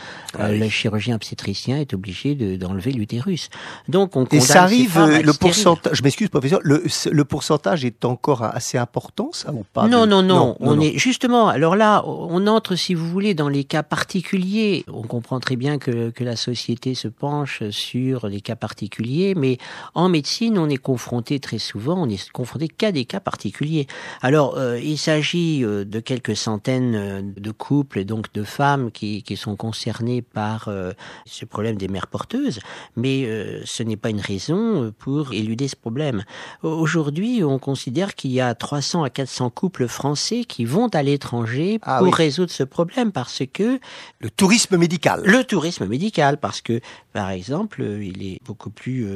le chirurgien obstétricien est obligé d'enlever l'utérus. Donc, on condamne et ça arrive, ces femmes à être le stériles. pourcentage, je m'excuse, professeur, le pourcentage est encore assez important, ça, ou pas? Non. On est, justement, alors là, on entre, si vous voulez, dans les cas particuliers. On comprend très bien que la société se penche sur les cas particuliers, mais en médecine, on est confronté très souvent, on est confronté qu'à des cas particuliers. Alors, il s'agit de quelques centaines de couples et donc de femmes qui sont concernés par ce problème des mères porteuses, mais ce n'est pas une raison pour éluder ce problème. Aujourd'hui, on considère qu'il y a 300 à 400 couples français qui vont à l'étranger pour résoudre ce problème parce que... Le tourisme médical. Le tourisme médical, parce que, par exemple, il est beaucoup plus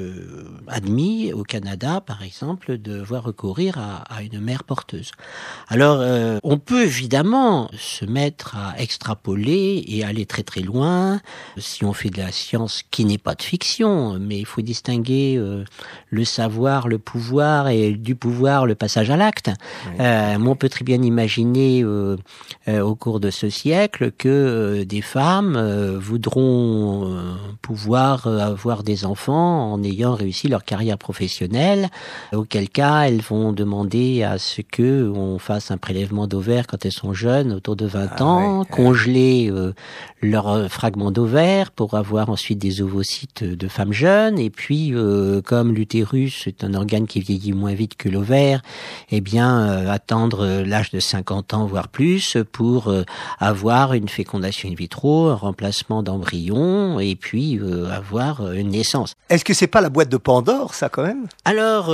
admis au Canada, par exemple, de voir recourir à une mère porteuse. Alors, on peut évidemment se mettre à extrapoler et aller très très loin si on fait de la science qui n'est pas de fiction, mais il faut distinguer le savoir, le pouvoir et du pouvoir le passage à l'acte. Oui. On peut très bien imaginer au cours de ce siècle que des femmes voudront pouvoir avoir des enfants en ayant réussi leur carrière professionnelle, auquel cas elles vont demander à ce que on fasse un prélèvement d'ovaires quand elles sont jeunes, autour de 20 ans, congeler leurs fragments d'ovaires pour avoir ensuite des ovocytes de femmes jeunes, et puis comme l'utérus est un organe qui vieillit moins vite que l'ovaire, eh bien attendre l'âge de 50 ans voire plus pour avoir une fécondation in vitro, un remplacement d'embryon et puis avoir une naissance. Est-ce que c'est pas la boîte de Pandore, ça, quand même? Alors,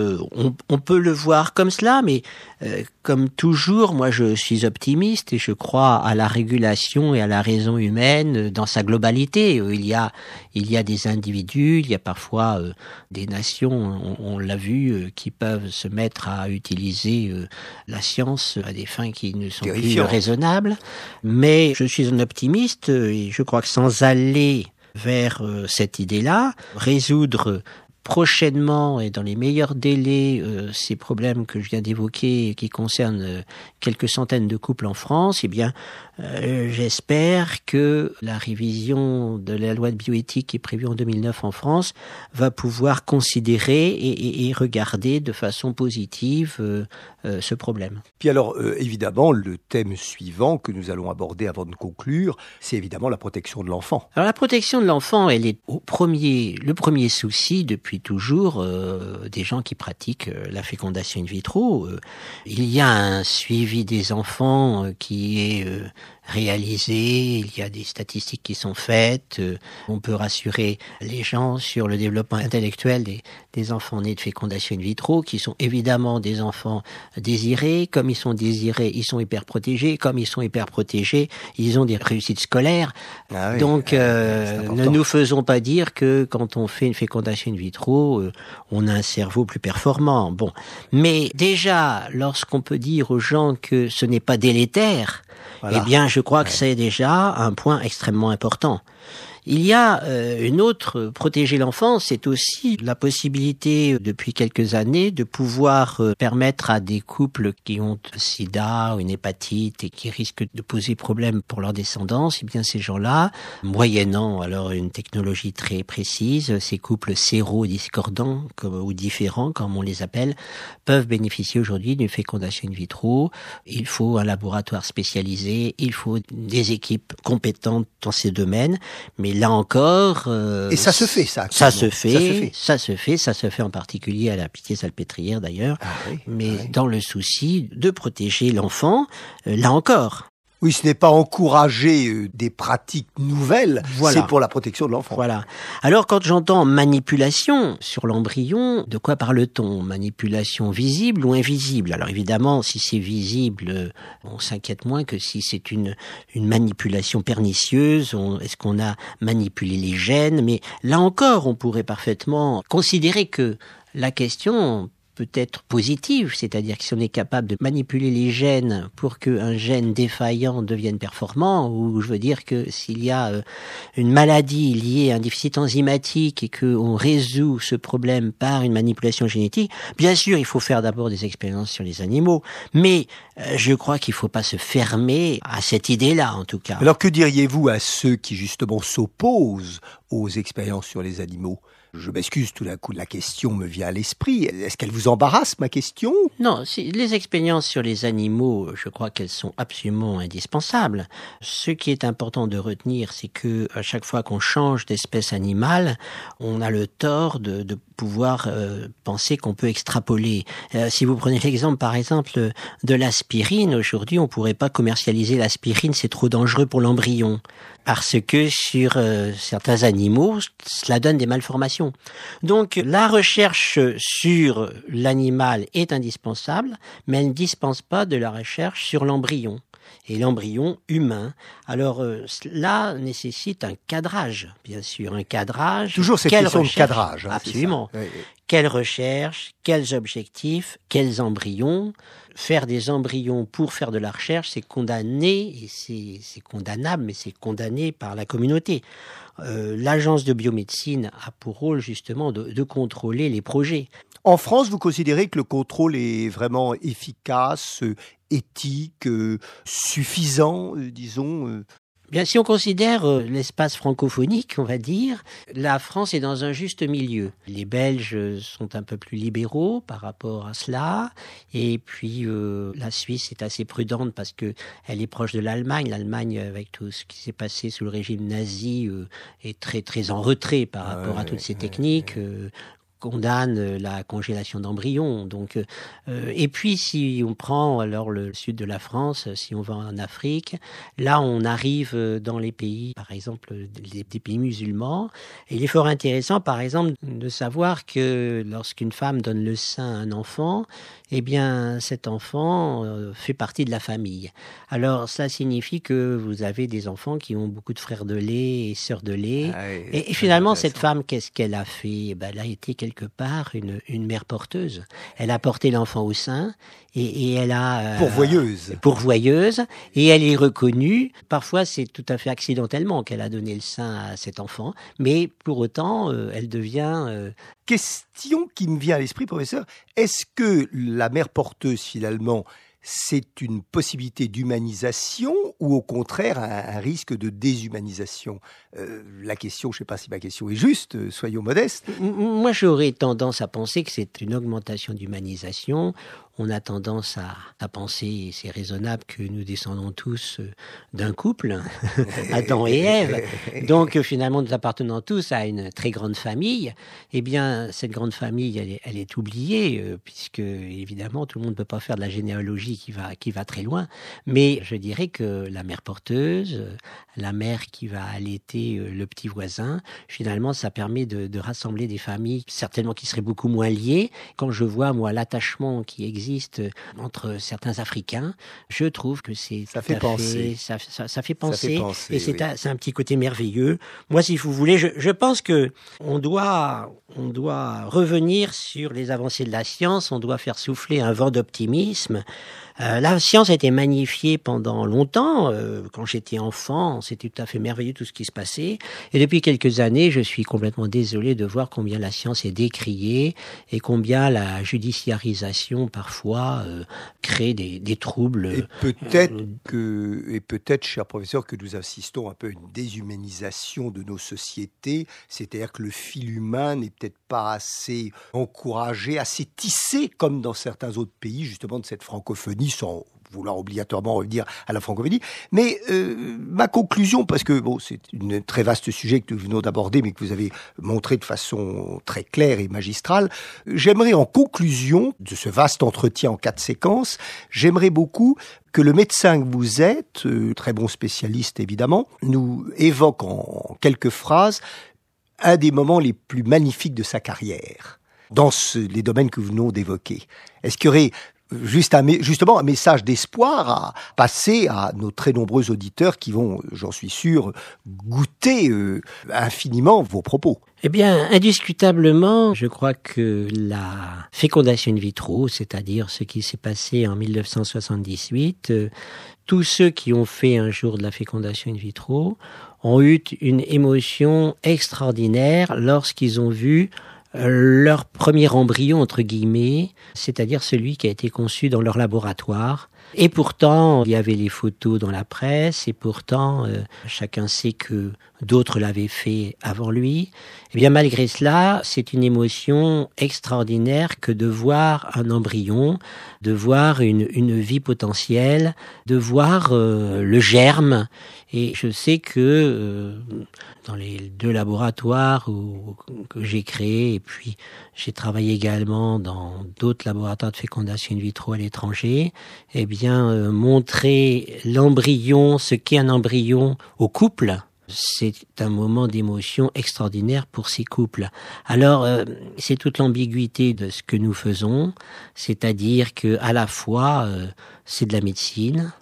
on peut le voir comme cela, mais comme toujours, moi je suis optimiste et je crois à la régulation et à la raison humaine dans sa globalité. Il y a des individus, il y a parfois des nations, on l'a vu, qui peuvent se mettre à utiliser la science à des fins qui ne sont plus raisonnables. Mais je suis un optimiste et je crois que sans aller vers cette idée-là, résoudre prochainement et dans les meilleurs délais ces problèmes que je viens d'évoquer qui concernent quelques centaines de couples en France, eh bien j'espère que la révision de la loi de bioéthique qui est prévue en 2009 en France va pouvoir considérer et regarder de façon positive ce problème. Puis alors, évidemment, le thème suivant que nous allons aborder avant de conclure, c'est évidemment la protection de l'enfant. Alors la protection de l'enfant, elle est le premier souci depuis toujours des gens qui pratiquent la fécondation in vitro. Il y a un suivi des enfants qui est réalisées, il y a des statistiques qui sont faites, on peut rassurer les gens sur le développement intellectuel des enfants nés de fécondation in vitro, qui sont évidemment des enfants désirés. Comme ils sont désirés, ils sont hyper protégés. Comme ils sont hyper protégés, ils ont des réussites scolaires. Ah oui, Donc, ne nous faisons pas dire que quand on fait une fécondation in vitro, on a un cerveau plus performant. Bon, mais déjà, lorsqu'on peut dire aux gens que ce n'est pas délétère, voilà. Eh bien, je crois que c'est déjà un point extrêmement important. Il y a une autre, protéger l'enfant, c'est aussi la possibilité depuis quelques années de pouvoir permettre à des couples qui ont sida ou une hépatite et qui risquent de poser problème pour leur descendance, eh bien ces gens-là, moyennant alors une technologie très précise, ces couples sérodiscordants ou différents comme on les appelle, peuvent bénéficier aujourd'hui d'une fécondation in vitro. Il faut un laboratoire spécialisé, il faut des équipes compétentes dans ces domaines, mais là encore... et ça se fait, ça. Ça se fait en particulier à la Pitié-Salpêtrière d'ailleurs, mais dans le souci de protéger l'enfant, là encore. Oui, ce n'est pas encourager des pratiques nouvelles, voilà. C'est pour la protection de l'enfant. Voilà. Alors quand j'entends manipulation sur l'embryon, de quoi parle-t-on? Manipulation visible ou invisible? Alors évidemment, si c'est visible, on s'inquiète moins que si c'est une manipulation pernicieuse. Est-ce qu'on a manipulé les gènes? Mais là encore, on pourrait parfaitement considérer que la question peut être positive, c'est-à-dire que si on est capable de manipuler les gènes pour qu'un gène défaillant devienne performant, ou je veux dire que s'il y a une maladie liée à un déficit enzymatique et qu'on résout ce problème par une manipulation génétique, bien sûr il faut faire d'abord des expériences sur les animaux, mais je crois qu'il ne faut pas se fermer à cette idée-là en tout cas. Alors que diriez-vous à ceux qui justement s'opposent aux expériences sur les animaux ? Je m'excuse, tout d'un coup, la question me vient à l'esprit. Est-ce qu'elle vous embarrasse, ma question ? Non, les expériences sur les animaux, je crois qu'elles sont absolument indispensables. Ce qui est important de retenir, c'est que à chaque fois qu'on change d'espèce animale, on a le tort de pouvoir penser qu'on peut extrapoler. Si vous prenez l'exemple, par exemple, de l'aspirine, aujourd'hui, on pourrait pas commercialiser l'aspirine, c'est trop dangereux pour l'embryon. Parce que sur certains animaux, cela donne des malformations. Donc la recherche sur l'animal est indispensable, mais elle ne dispense pas de la recherche sur l'embryon. Et l'embryon humain, alors cela nécessite un cadrage, bien sûr, un cadrage. Toujours cette question de cadrage. Absolument. Oui. Quelle recherche, quels objectifs, quels embryons. Faire des embryons pour faire de la recherche, c'est condamné, et c'est condamnable, mais c'est condamné par la communauté. L'agence de biomédecine a pour rôle justement de contrôler les projets. En France, vous considérez que le contrôle est vraiment efficace, éthique, suffisant, disons Bien, si on considère l'espace francophonique, on va dire, la France est dans un juste milieu. Les Belges sont un peu plus libéraux par rapport à cela, et puis la Suisse est assez prudente parce que elle est proche de l'Allemagne. L'Allemagne, avec tout ce qui s'est passé sous le régime nazi, est très très en retrait par rapport à toutes ces techniques. Condamne la congélation d'embryons. Donc, et puis si on prend alors le sud de la France, si on va en Afrique, là on arrive dans les pays, par exemple des pays musulmans. Et il est fort intéressant, par exemple, de savoir que lorsqu'une femme donne le sein à un enfant, eh bien cet enfant fait partie de la famille. Alors ça signifie que vous avez des enfants qui ont beaucoup de frères de lait et sœurs de lait. Et finalement cette femme, qu'est-ce qu'elle a fait ? Elle a été quelque part une mère porteuse. Elle a porté l'enfant au sein et elle a... pourvoyeuse. Et elle est reconnue. Parfois, c'est tout à fait accidentellement qu'elle a donné le sein à cet enfant. Mais pour autant, elle devient... Question qui me vient à l'esprit, professeur. Est-ce que la mère porteuse, finalement, c'est une possibilité d'humanisation ou au contraire un risque de déshumanisation ? La question, je ne sais pas si ma question est juste, soyons modestes. Moi, j'aurais tendance à penser que c'est une augmentation d'humanisation. on a tendance à penser, et c'est raisonnable, que nous descendons tous d'un couple, Adam et Ève. Donc finalement, nous appartenons tous à une très grande famille. Eh bien, cette grande famille, elle est oubliée, puisque évidemment, tout le monde ne peut pas faire de la généalogie qui va très loin. Mais je dirais que la mère porteuse, la mère qui va allaiter le petit voisin, finalement, ça permet de rassembler des familles certainement qui seraient beaucoup moins liées. Quand je vois, moi, l'attachement qui existe entre certains Africains, je trouve que c'est ça fait penser. Ça fait penser, et c'est oui. C'est un petit côté merveilleux. Moi, si vous voulez, je pense que on doit revenir sur les avancées de la science, on doit faire souffler un vent d'optimisme. La science a été magnifiée pendant longtemps. Quand j'étais enfant, c'était tout à fait merveilleux tout ce qui se passait. Et depuis quelques années, je suis complètement désolé de voir combien la science est décriée et combien la judiciarisation parfois crée des troubles. Et peut-être, cher professeur, que nous assistons un peu à une déshumanisation de nos sociétés. C'est-à-dire que le fil humain n'est peut-être pas assez encouragé, assez tissé, comme dans certains autres pays, justement, de cette francophonie, sans vouloir obligatoirement revenir à la francophonie. Mais ma conclusion, parce que c'est un très vaste sujet que nous venons d'aborder, mais que vous avez montré de façon très claire et magistrale, j'aimerais en conclusion de ce vaste entretien en 4 séquences, j'aimerais beaucoup que le médecin que vous êtes, très bon spécialiste évidemment, nous évoque en quelques phrases un des moments les plus magnifiques de sa carrière, dans les domaines que nous venons d'évoquer. Est-ce qu'il y aurait justement un message d'espoir à passer à nos très nombreux auditeurs qui vont, j'en suis sûr, goûter infiniment vos propos? Eh bien, indiscutablement, je crois que la fécondation in vitro, c'est-à-dire ce qui s'est passé en 1978, tous ceux qui ont fait un jour de la fécondation in vitro ont eu une émotion extraordinaire lorsqu'ils ont vu leur premier embryon, entre guillemets, c'est-à-dire celui qui a été conçu dans leur laboratoire. Et pourtant, il y avait les photos dans la presse, et pourtant, chacun sait que d'autres l'avaient fait avant lui. Eh bien, malgré cela, c'est une émotion extraordinaire que de voir un embryon, de voir une vie potentielle, de voir le germe. Et je sais que dans les 2 laboratoires que j'ai créés, et puis j'ai travaillé également dans d'autres laboratoires de fécondation in vitro à l'étranger, eh bien, montrer l'embryon, ce qu'est un embryon au couple, c'est un moment d'émotion extraordinaire pour ces couples. Alors, c'est toute l'ambiguïté de ce que nous faisons, c'est-à-dire que à la fois, c'est de la médecine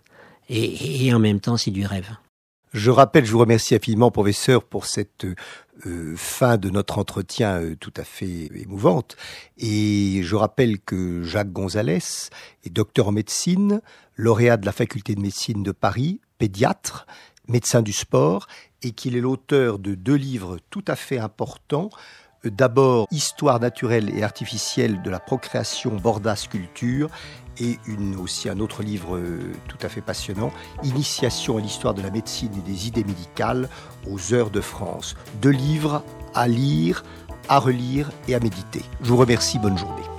et en même temps, c'est du rêve. Je vous remercie infiniment, professeur, pour cette fin de notre entretien tout à fait émouvante. Et je rappelle que Jacques Gonzalez est docteur en médecine, lauréat de la faculté de médecine de Paris, pédiatre, médecin du sport, et qu'il est l'auteur de 2 livres tout à fait importants. D'abord, Histoire naturelle et artificielle de la procréation Bordas-Culture, et aussi un autre livre tout à fait passionnant, Initiation à l'histoire de la médecine et des idées médicales aux heures de France. 2 livres à lire, à relire et à méditer. Je vous remercie, bonne journée.